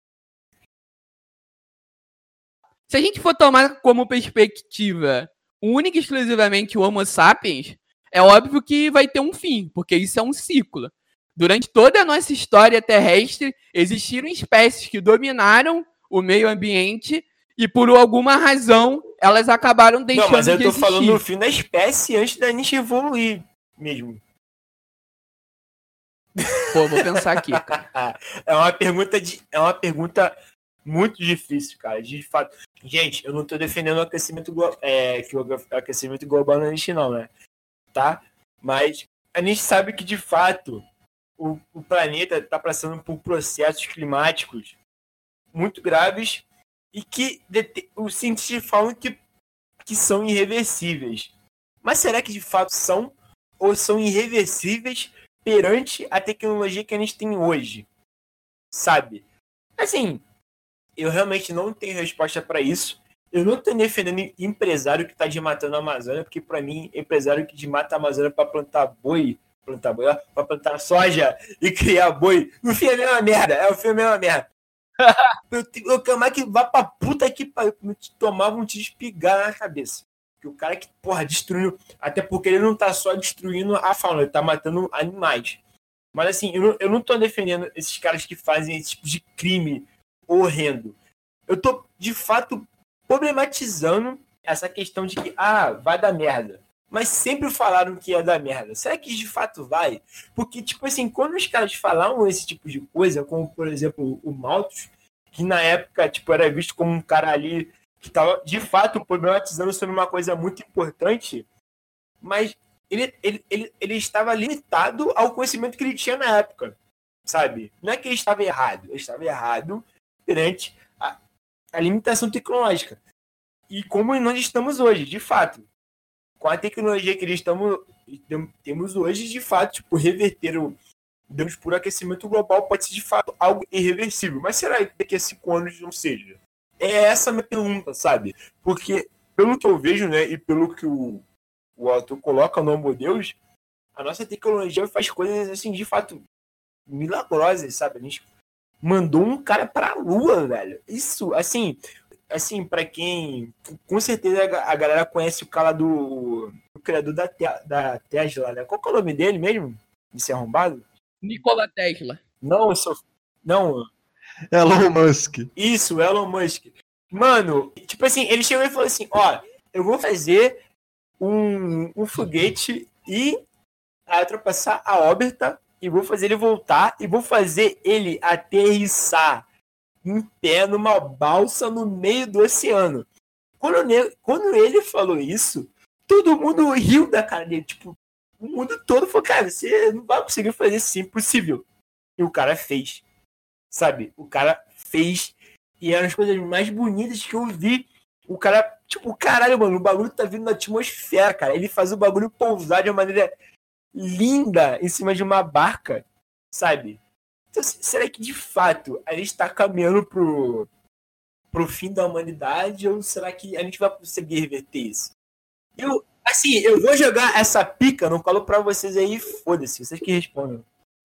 Se a gente for tomar como perspectiva única e exclusivamente o Homo sapiens, é óbvio que vai ter um fim, porque isso é um ciclo. Durante toda a nossa história terrestre, existiram espécies que dominaram o meio ambiente e, por alguma razão, elas acabaram deixando de existir. Não, mas eu tô falando do fim da espécie antes da gente evoluir mesmo. Pô, vou pensar aqui, cara. É uma pergunta, de, é uma pergunta muito difícil, cara. De fato. Gente, eu não tô defendendo o aquecimento, é, que o aquecimento global não existe, não, né? Tá? Mas a gente sabe que, de fato, o, o planeta está passando por processos climáticos muito graves e que os cientistas falam que, que são irreversíveis. Mas será que de fato são ou são irreversíveis perante a tecnologia que a gente tem hoje? Sabe? Assim, eu realmente não tenho resposta para isso. Eu não estou defendendo empresário que está desmatando a Amazônia, porque para mim, empresário que desmata a Amazônia para plantar boi, plantar boi, para plantar soja e criar boi, no fim é a mesma merda, é o fim é a mesma merda. eu, eu quero mais que vá pra puta que tomava um tiro espigar na cabeça. Que o cara que, porra, destruiu, até porque ele não tá só destruindo a fauna, ele tá matando animais. Mas assim, eu não, eu não tô defendendo esses caras que fazem esse tipo de crime horrendo. Eu tô, de fato, problematizando essa questão de que, ah, vai dar merda. Mas sempre falaram que ia dar merda. Será que de fato vai? Porque, tipo assim, quando os caras falavam esse tipo de coisa, como, por exemplo, o Malthus, que na época, tipo, era visto como um cara ali que estava, de fato, problematizando sobre uma coisa muito importante, mas ele, ele, ele, ele estava limitado ao conhecimento que ele tinha na época, sabe? Não é que ele estava errado, ele estava errado perante a, a limitação tecnológica. E como nós estamos hoje, de fato, com a tecnologia que eles estamos, temos hoje, de fato, tipo, reverter o danos por aquecimento global pode ser, de fato, algo irreversível. Mas será que daqui a cinco anos não seja? É essa a minha pergunta, sabe? Porque, pelo que eu vejo, né, e pelo que o, o autor coloca no Homo Deus, a nossa tecnologia faz coisas, assim, de fato, milagrosas, sabe? A gente mandou um cara pra Lua, velho. Isso, assim... Assim, pra quem... Com certeza a galera conhece o cara do o criador da, te- da Tesla, né? Qual que é o nome dele mesmo? Desse arrombado? Nikola Tesla. Não, eu sou... Não, Elon Musk. isso, Elon Musk. Mano, tipo assim, ele chegou e falou assim, ó, eu vou fazer um, um foguete e ultrapassar a órbita e vou fazer ele voltar e vou fazer ele aterrissar em pé numa balsa no meio do oceano. Quando, ne- quando ele falou isso, todo mundo riu da cara dele. Tipo, o mundo todo falou, cara, você não vai conseguir fazer isso, é impossível. E o cara fez. Sabe? O cara fez. E eram as coisas mais bonitas que eu vi. O cara, tipo, caralho, mano, o bagulho tá vindo na atmosfera, cara. Ele faz o bagulho pousar de uma maneira linda em cima de uma barca, sabe? Então, será que de fato a gente tá caminhando pro, pro fim da humanidade ou será que a gente vai conseguir reverter isso? Eu, assim, eu vou jogar essa pica, não falo pra vocês aí, foda-se, vocês que respondam.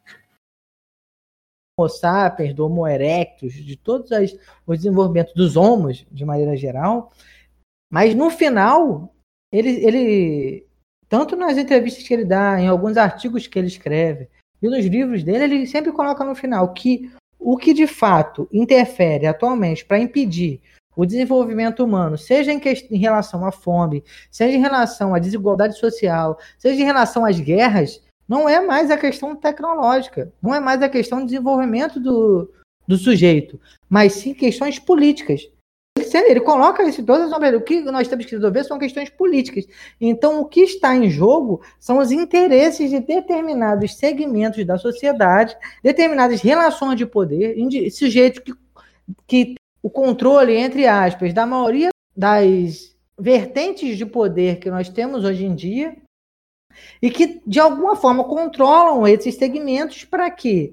Homo sapiens, do Homo erectus, de todos as, os desenvolvimentos dos homos, de maneira geral. Mas no final, ele, ele, tanto nas entrevistas que ele dá, em alguns artigos que ele escreve, e nos livros dele, ele sempre coloca no final que o que de fato interfere atualmente para impedir o desenvolvimento humano, seja em, que, em relação à fome, seja em relação à desigualdade social, seja em relação às guerras, não é mais a questão tecnológica, não é mais a questão de desenvolvimento do, do sujeito, mas sim questões políticas. Ele, ele coloca isso em todas as obras. O que nós temos que resolver são questões políticas. Então, o que está em jogo são os interesses de determinados segmentos da sociedade, determinadas relações de poder, sujeitos que, que o controle, entre aspas, da maioria das vertentes de poder que nós temos hoje em dia, e que, de alguma forma, controlam esses segmentos para que,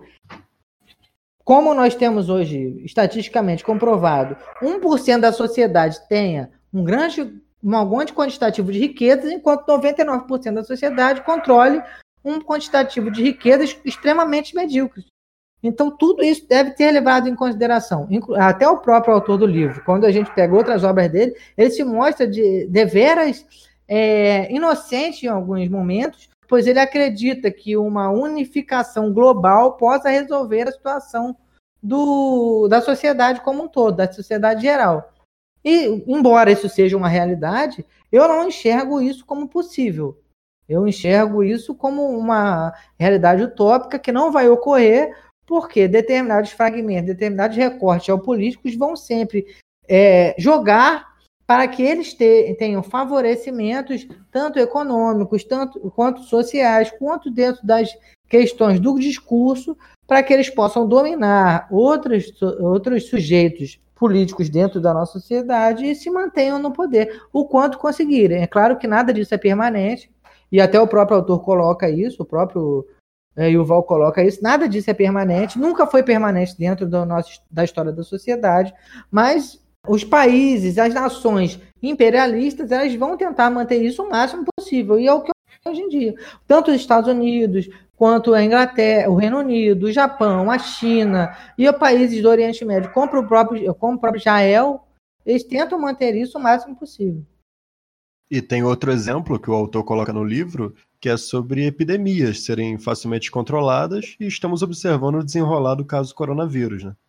como nós temos hoje, estatisticamente comprovado, um por cento da sociedade tenha um grande, um grande quantitativo de riquezas, enquanto noventa e nove por cento da sociedade controle um quantitativo de riquezas extremamente medíocres. Então, tudo isso deve ser levado em consideração. Até o próprio autor do livro, quando a gente pega outras obras dele, ele se mostra de deveras é, inocente em alguns momentos, pois ele acredita que uma unificação global possa resolver a situação do, da sociedade como um todo, da sociedade geral. E, embora isso seja uma realidade, eu não enxergo isso como possível. Eu enxergo isso como uma realidade utópica que não vai ocorrer, porque determinados fragmentos, determinados recortes geopolíticos vão sempre é, jogar para que eles te, tenham favorecimentos, tanto econômicos, tanto, quanto sociais, quanto dentro das questões do discurso, para que eles possam dominar outros, outros sujeitos políticos dentro da nossa sociedade e se mantenham no poder, o quanto conseguirem. É claro que nada disso é permanente, e até o próprio autor coloca isso, o próprio é, Yuval coloca isso, nada disso é permanente, nunca foi permanente dentro do nosso, da história da sociedade, mas os países, as nações imperialistas, elas vão tentar manter isso o máximo possível, e é o que hoje em dia. Tanto os Estados Unidos, quanto a Inglaterra, o Reino Unido, o Japão, a China e os países do Oriente Médio, como o próprio, como o próprio Israel, eles tentam manter isso o máximo possível. E tem outro exemplo que o autor coloca no livro, que é sobre epidemias serem facilmente controladas, e estamos observando o desenrolar do caso coronavírus, né?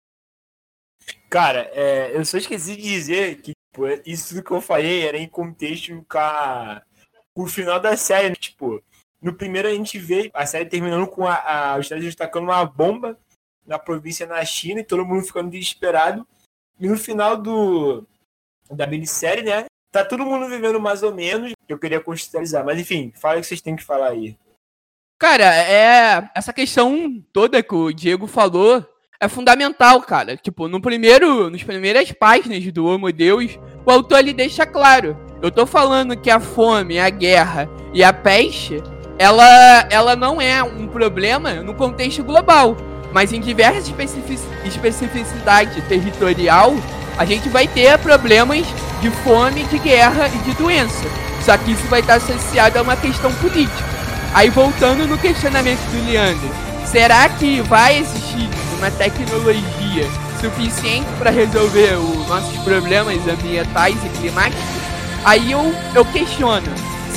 Cara, é, eu só esqueci de dizer que tipo, isso que eu falei era em contexto com, a, com o final da série. Né? Tipo, no primeiro a gente vê a série terminando com a, a, os Estados Unidos tacando uma bomba na província na China e todo mundo ficando desesperado. E no final do, da minissérie, né? Tá todo mundo vivendo mais ou menos. Eu queria contextualizar, mas enfim, fala o que vocês têm que falar aí. Cara, é essa questão toda que o Diego falou é fundamental, cara. Tipo, no primeiro, nos primeiras páginas do Homo Deus, o autor ele deixa claro. Eu tô falando que a fome, a guerra e a peste, ela, ela não é um problema no contexto global, mas em diversas especific, especificidade territorial, a gente vai ter problemas de fome, de guerra e de doença. Só que isso vai estar associado a uma questão política. Aí voltando no questionamento do Leandro, será que vai existir uma tecnologia suficiente para resolver os nossos problemas ambientais e climáticos? Aí eu, eu questiono,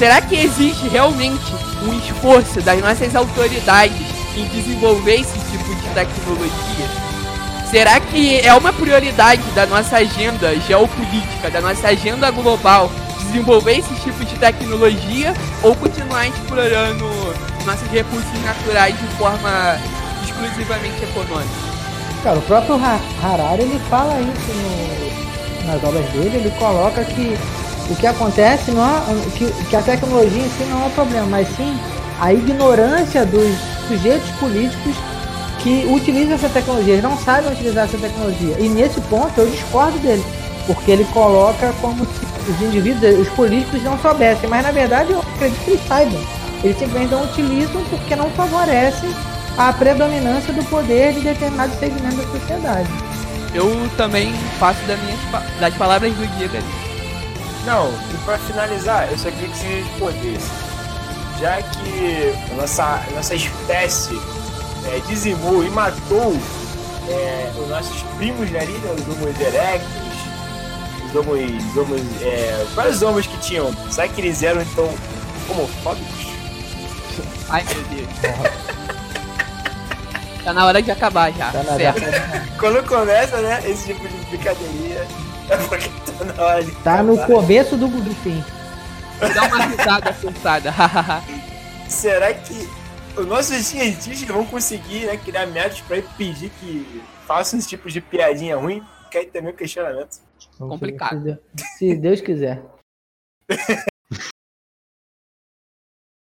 será que existe realmente um esforço das nossas autoridades em desenvolver esse tipo de tecnologia? Será que é uma prioridade da nossa agenda geopolítica, da nossa agenda global, desenvolver esse tipo de tecnologia ou continuar explorando nossos recursos naturais de forma exclusivamente econômica? Cara, o próprio Harari, ele fala isso no, nas obras dele, ele coloca que o que acontece não é, que, que a tecnologia em si não é o problema, mas sim a ignorância dos sujeitos políticos que utilizam essa tecnologia. Eles não sabem utilizar essa tecnologia. E nesse ponto eu discordo dele, porque ele coloca como se os indivíduos, os políticos não soubessem, mas na verdade eu acredito que eles saibam. Eles simplesmente não utilizam porque não favorecem a predominância do poder de determinados segmentos da sociedade. Eu também faço das, minhas, das palavras do Diego ali. Não, e pra finalizar, eu só queria que você respondesse. Já que a nossa, a nossa espécie é, dizimou e matou é, os nossos primos ali, né, os Homo erectus, os Homo, os homo, é, vários homens que tinham, será que eles eram então homofóbicos? Ai meu Deus. Tá na hora de acabar já. Tá na certo. Quando começa, né, esse tipo de brincadeirinha, é porque tá na hora de Tá acabar. No começo do, do fim. Dá uma risada forçada. Será que os nossos cientistas vão conseguir, né, criar métodos pra impedir que façam esse tipo de piadinha ruim? Que aí também é um questionamento. Complicado. Se Deus quiser.